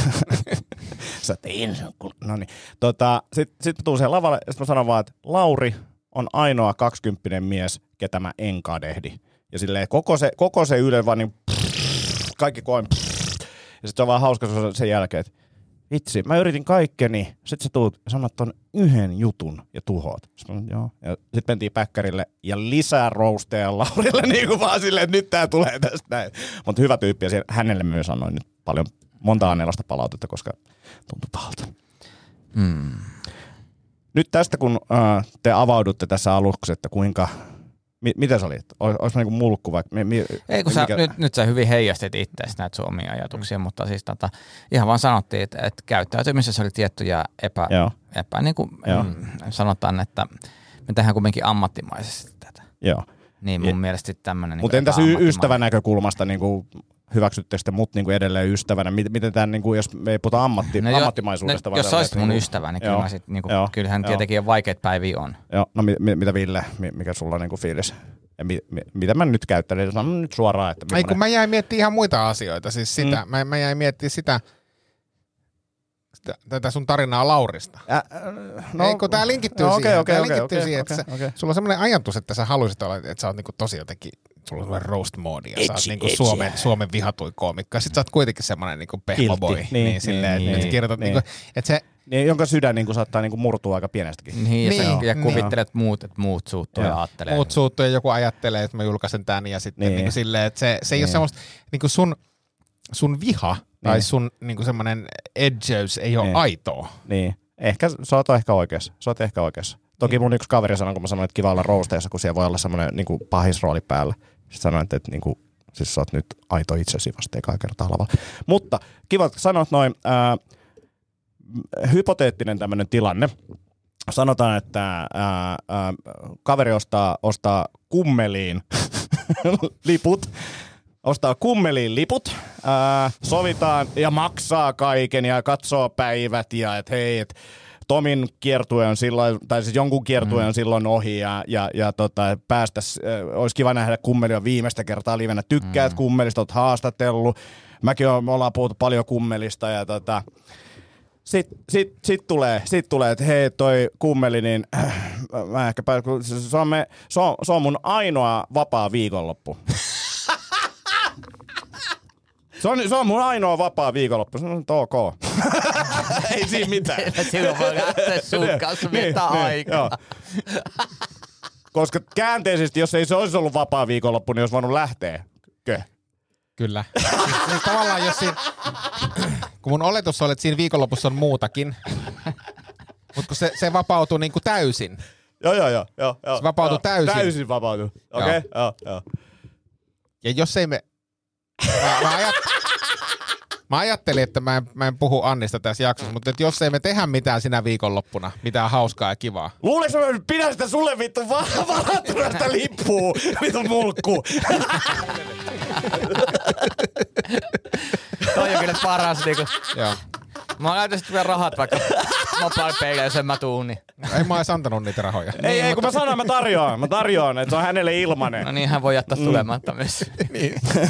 Sä tein, no niin. Tota, sitten sit mä tuun siihen lavalle, ja sitten mä sanon vaan, että Lauri on ainoa kaksikymppinen mies, ketä mä en kadehdi. Ja silleen koko se, koko se Yle vaan niin pff, kaikki koen pff. Ja sit se on vaan hauska sen jälkeen, että vitsi, mä yritin kaikkeni. Sit sä tuut ja sanot ton yhden jutun ja tuhoat. Sitten joo. Ja sit mentiin Päkkärille ja lisää roasteja Laurille niin kuin vaan silleen, että nyt tää tulee tästä näin. Mutta hyvä tyyppi ja siellä, hänelle myös annoin nyt paljon monta annelasta palautetta, koska tuntui pahalta. Mm. Nyt tästä kun äh, te avaudutte tässä aluksi, että kuinka... Mi- mitä sä olit? Olis mä niinku mulkku vai? Mi- mi- Ei kun sä, mikä... nyt, nyt sä hyvin heijastit itseäsi näitä sun omia ajatuksia, mm. mutta siis tota, ihan vaan sanottiin, että, että käyttäytymisessä oli tiettyjä epä, Joo. epä niin kuin mm, sanotaan, että me tehdään kuitenkin ammattimaisesti tätä. Joo. Niin mun Ja, mielestä tämmöinen... mutta niin entäs y- ystävän näkökulmasta niinku, hyväksyttekö te mut niinku edelleen ystävänä? Miten, miten tämän, niinku, jos me ei puhuta ammatti, no ammattimaisuudesta? No, jos sä olisit mun niinku, ystävä, niin joo, kyllä mä sit, niinku, joo, kyllähän joo. tietenkin vaikeita päiviä on. Joo, no mi- mi- mitä Ville, mi- mikä sulla on niinku fiilis? Ja mi- mi- mitä mä nyt käyttäisin? Sanon nyt suoraan, että... Ei millainen... kun mä jäin miettimään ihan muita asioita, siis sitä, mm. mä, mä jäin miettimään sitä, sitä, tätä sun tarinaa Laurista. Ä, no, ei kun tää linkittyy no, siihen, okay, okay, tää okay, linkittyy okay, siihen, okay, että okay. sä, sulla on semmoinen ajatus, että sä haluaisit olla, että sä oot niinku tosi jotenkin, sulla on semmoinen roast-moodi ja sä oot Edgy, niinku edgy. Suomen, Suomen vihatuin koomikko. Sit sä oot kuitenkin semmoinen niinku pehmoboy, Kiltti, niin, niin, niin silleen, niin, että niin, kirjoitat niin. niinku, että se, Niin, jonka sydän niinku saattaa niinku murtua aika pienestäkin. Niin, ja, Niin, sä, ja niin. kuvittelet muut, että muut suuttuu ja Joo. ajattelee. muut suuttuu ja joku ajattelee, että mä julkaisen tän ja sitten Niin. niinku silleen, että se, se ei Niin. ole semmoista, niinku sun, sun viha tai Niin. sun niinku semmoinen edgeys ei ole Niin. aitoa. Niin. Ehkä, sä oot ehkä oikeassa. Sä oot ehkä oikeassa. Toki mun yksi kaveri sanoi, kun mä sanoin, että kiva olla roosteissa, kun siellä voi olla semmoinen niin pahisrooli päällä. Sitten sanoin, että, että niin kuin, siis sä oot nyt aito itsesi vasta ekaa kertaa lavalla. Mutta kiva, että sanot noin. Ää, hypoteettinen tämmöinen tilanne. Sanotaan, että ää, ää, kaveri ostaa, ostaa kummeliin liput. Ostaa kummeliin liput, ää, sovitaan ja maksaa kaiken ja katsoo päivät ja että hei, et Tomin kiertue on silloin, tai siis jonkun kiertue on silloin ohi ja, ja, ja tota, päästäs, äh, olisi kiva nähdä kummeli on viimeistä kertaa livenä. Tykkäät mm. kummelista, oot haastatellut. Mäkin on, me ollaan puhuttu paljon kummelista ja tota, Sitten sit, sit tulee, sit tulee, että hei toi kummeli, niin äh, mä ehkä pääs, se on, me, se, on, se on mun ainoa vapaa viikonloppu. se, on, se on mun ainoa vapaa viikonloppu. Se on ok. Ei siinä mitään. Silloin voi lähteä sun kanssa viettää niin, aikaa. Niin, koska käänteisesti, jos ei se olisi ollut vapaa viikonloppu, niin olisi voinut lähteä. Kö? Kyllä. Siis tavallaan jos siinä, kun mun oletus oli, että siinä viikonlopussa on muutakin, mutta kun se, se vapautui niin kuin täysin. Joo, joo, joo. joo se vapautui joo, täysin. Täysin vapautui. Okei, okay, joo, joo. Ja jos ei me... Mä, mä, ajat, mä ajattelin, että mä en, mä en puhu Annista tässä jaksossa, mutta että jos ei me tehdä mitään sinä viikonloppuna, mitään hauskaa ja kivaa. Luuleeko mä pidän sitä sulle vittu varattuna sitä lippua, vittu mulkku. Toi on kyllä paras niinku. Joo. Mä laitan sitten vielä rahat vaikka mobilepeille, jos en mä tuu, niin. Ei mä edes antanut niitä rahoja. Ei, niin, ei, kun mä sanoin, mä tarjoan. Mä tarjoan, että se on hänelle ilmanen. No niin, hän voi jättää tulematta mm. myös. niin.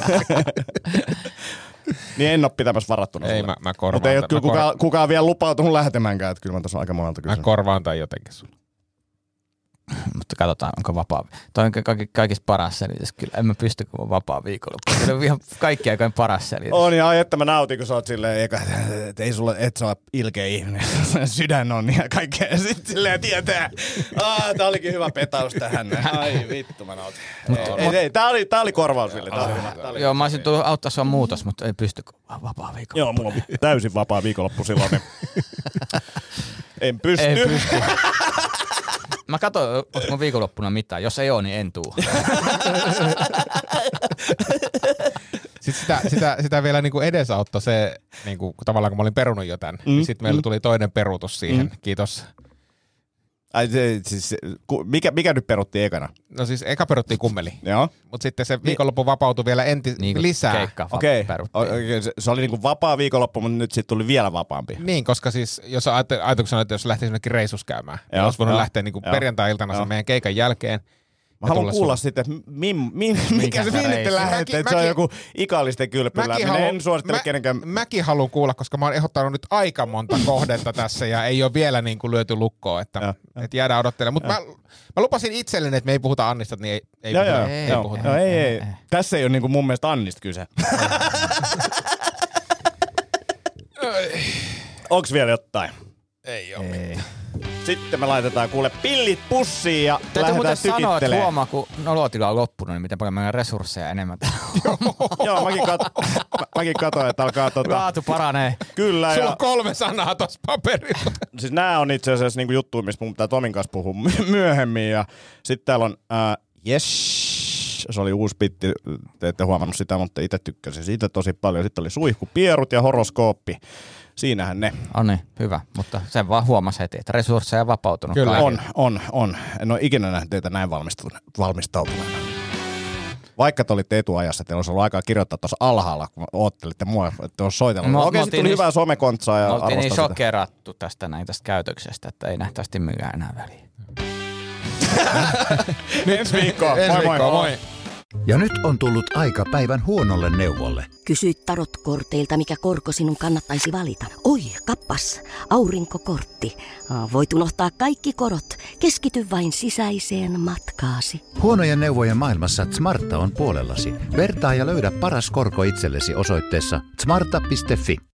niin en oo pitämässä varattuna. Ei, mä, mä korvaan. Mutta ei oo kyllä kukaan, kor... kukaan vielä lupautunut lähetemäänkään, että kyllä mä tässä aika monelta kysyn. Mä korvaan tai jotenkin sun. Mutta katsotaan, onko vapaa. Toi on kaikki, kaikista paras selitys. Kyllä en mä pysty, kun on vapaa viikonloppu. Se on ihan kaikki aikojen paras selitys. On ja että mä nautin, kun sä oot silleen, eka, että ei sulle, et sä ole ilkeä ihminen. Sydän on ja kaikkea. Ja sit silleen tietää. Ah, tää olikin hyvä petaus tähän. Ai vittu, mä nautin. Ei, ei, ei, tää oli, tää oli korvaus Ville. Tää oli, tää oli, joo, mä olisin tullut auttaa sua muutos, mutta ei pysty, kun vapaa viikonloppu. Joo, mulla on täysin vapaa viikonloppu silloin. Niin en pysty. Ei pysty. Mä katson, onko mun viikonloppuna mitään. Jos ei oo, niin en tuu. Sitten sitä, sitä, sitä vielä niinku edesauttoi se, niinku, tavallaan kun mä olin perunut jo tän, mm. niin sitten meillä mm. tuli toinen peruutus siihen. Mm. Kiitos. Ai se, siis, mikä, mikä nyt peruttiin ekana? No siis eka peruttiin kummeli. Joo. Mutta sitten se viikonloppu vapautui vielä enti niin lisää. Keikka Okei, okay. se, se oli niinku vapaa viikonloppu, mutta nyt sitten tuli vielä vapaampi. Niin, koska siis jos ajatuksena, että jos lähtisi jonnekin reissus käymään, niin olisi voinut lähteä niinku perjantai-iltana sen meidän keikan jälkeen. Mä haluan kuulla sitten, että min, min, mikä se minne te lähette, että se on joku ikallisten kylpylä. Minä en suosittele mä, kenenkään. Mäkin haluan kuulla, koska mä oon ehdottanut nyt aika monta kohdetta tässä ja ei ole vielä niin kuin lyöty lukkoon, että, että jäädään odottelemaan. Mutta mä, mä lupasin itselleni, että me ei puhuta Annista, niin ei, ei, joo, puhuta, joo, ei, joo, puhuta. Joo, ei, ei, ei. Tässä ei ole niin kuin mun mielestä Annista kyse. Onks vielä jotain? Ei ole mitään. Sitten me laitetaan kuule pillit pussiin ja täytyy lähdetään tykittelemään. Täytyy sanoa, että huomaa, kun nolotila on loppunut, niin miten paljon meidän resursseja enemmän täällä on. Joo, mäkin, kat- mä, mäkin katsoin, että alkaa tota... Laatu paranee. Kyllä. Sulla ja... on kolme sanaa tossa paperilla. Siis nää on itse asiassa niinku juttuja, mistä mun pitää Tomin kanssa puhua myöhemmin. Ja sitten täällä on, äh, yes, se oli uusi bitti, te ette huomannut sitä, mutta itse tykkäsin siitä tosi paljon. Sitten oli suihkupierut ja horoskooppi. Siinähän ne. On niin, hyvä, mutta sen vaan huomasi heti, että resursseja on vapautunut. Kyllä kaikille. on, on, on. En ole ikinä nähnyt teitä näin valmistautuneena. Vaikka te olitte etuajassa, teillä olisi ollut aikaa kirjoittaa tuossa alhaalla, kun oottelitte mua, että olisi soitellut. No, okei, sitten tuli niin, hyvää somekontsaa ja arvostan sitä. Oltiin niin shokerattu sitä. tästä näin tästä käytöksestä, että ei nähtävästi millään enää väliä. Ensi viikkoa. Ensi moi, viikkoa, moi. moi. Ja nyt on tullut aika päivän huonolle neuvolle. Kysy tarotkorteilta, mikä korko sinun kannattaisi valita. Oi, kappas, aurinkokortti. Voit unohtaa kaikki korot. Keskity vain sisäiseen matkaasi. Huonojen neuvojen maailmassa Smarta on puolellasi. Vertaa ja löydä paras korko itsellesi osoitteessa smarta piste fi.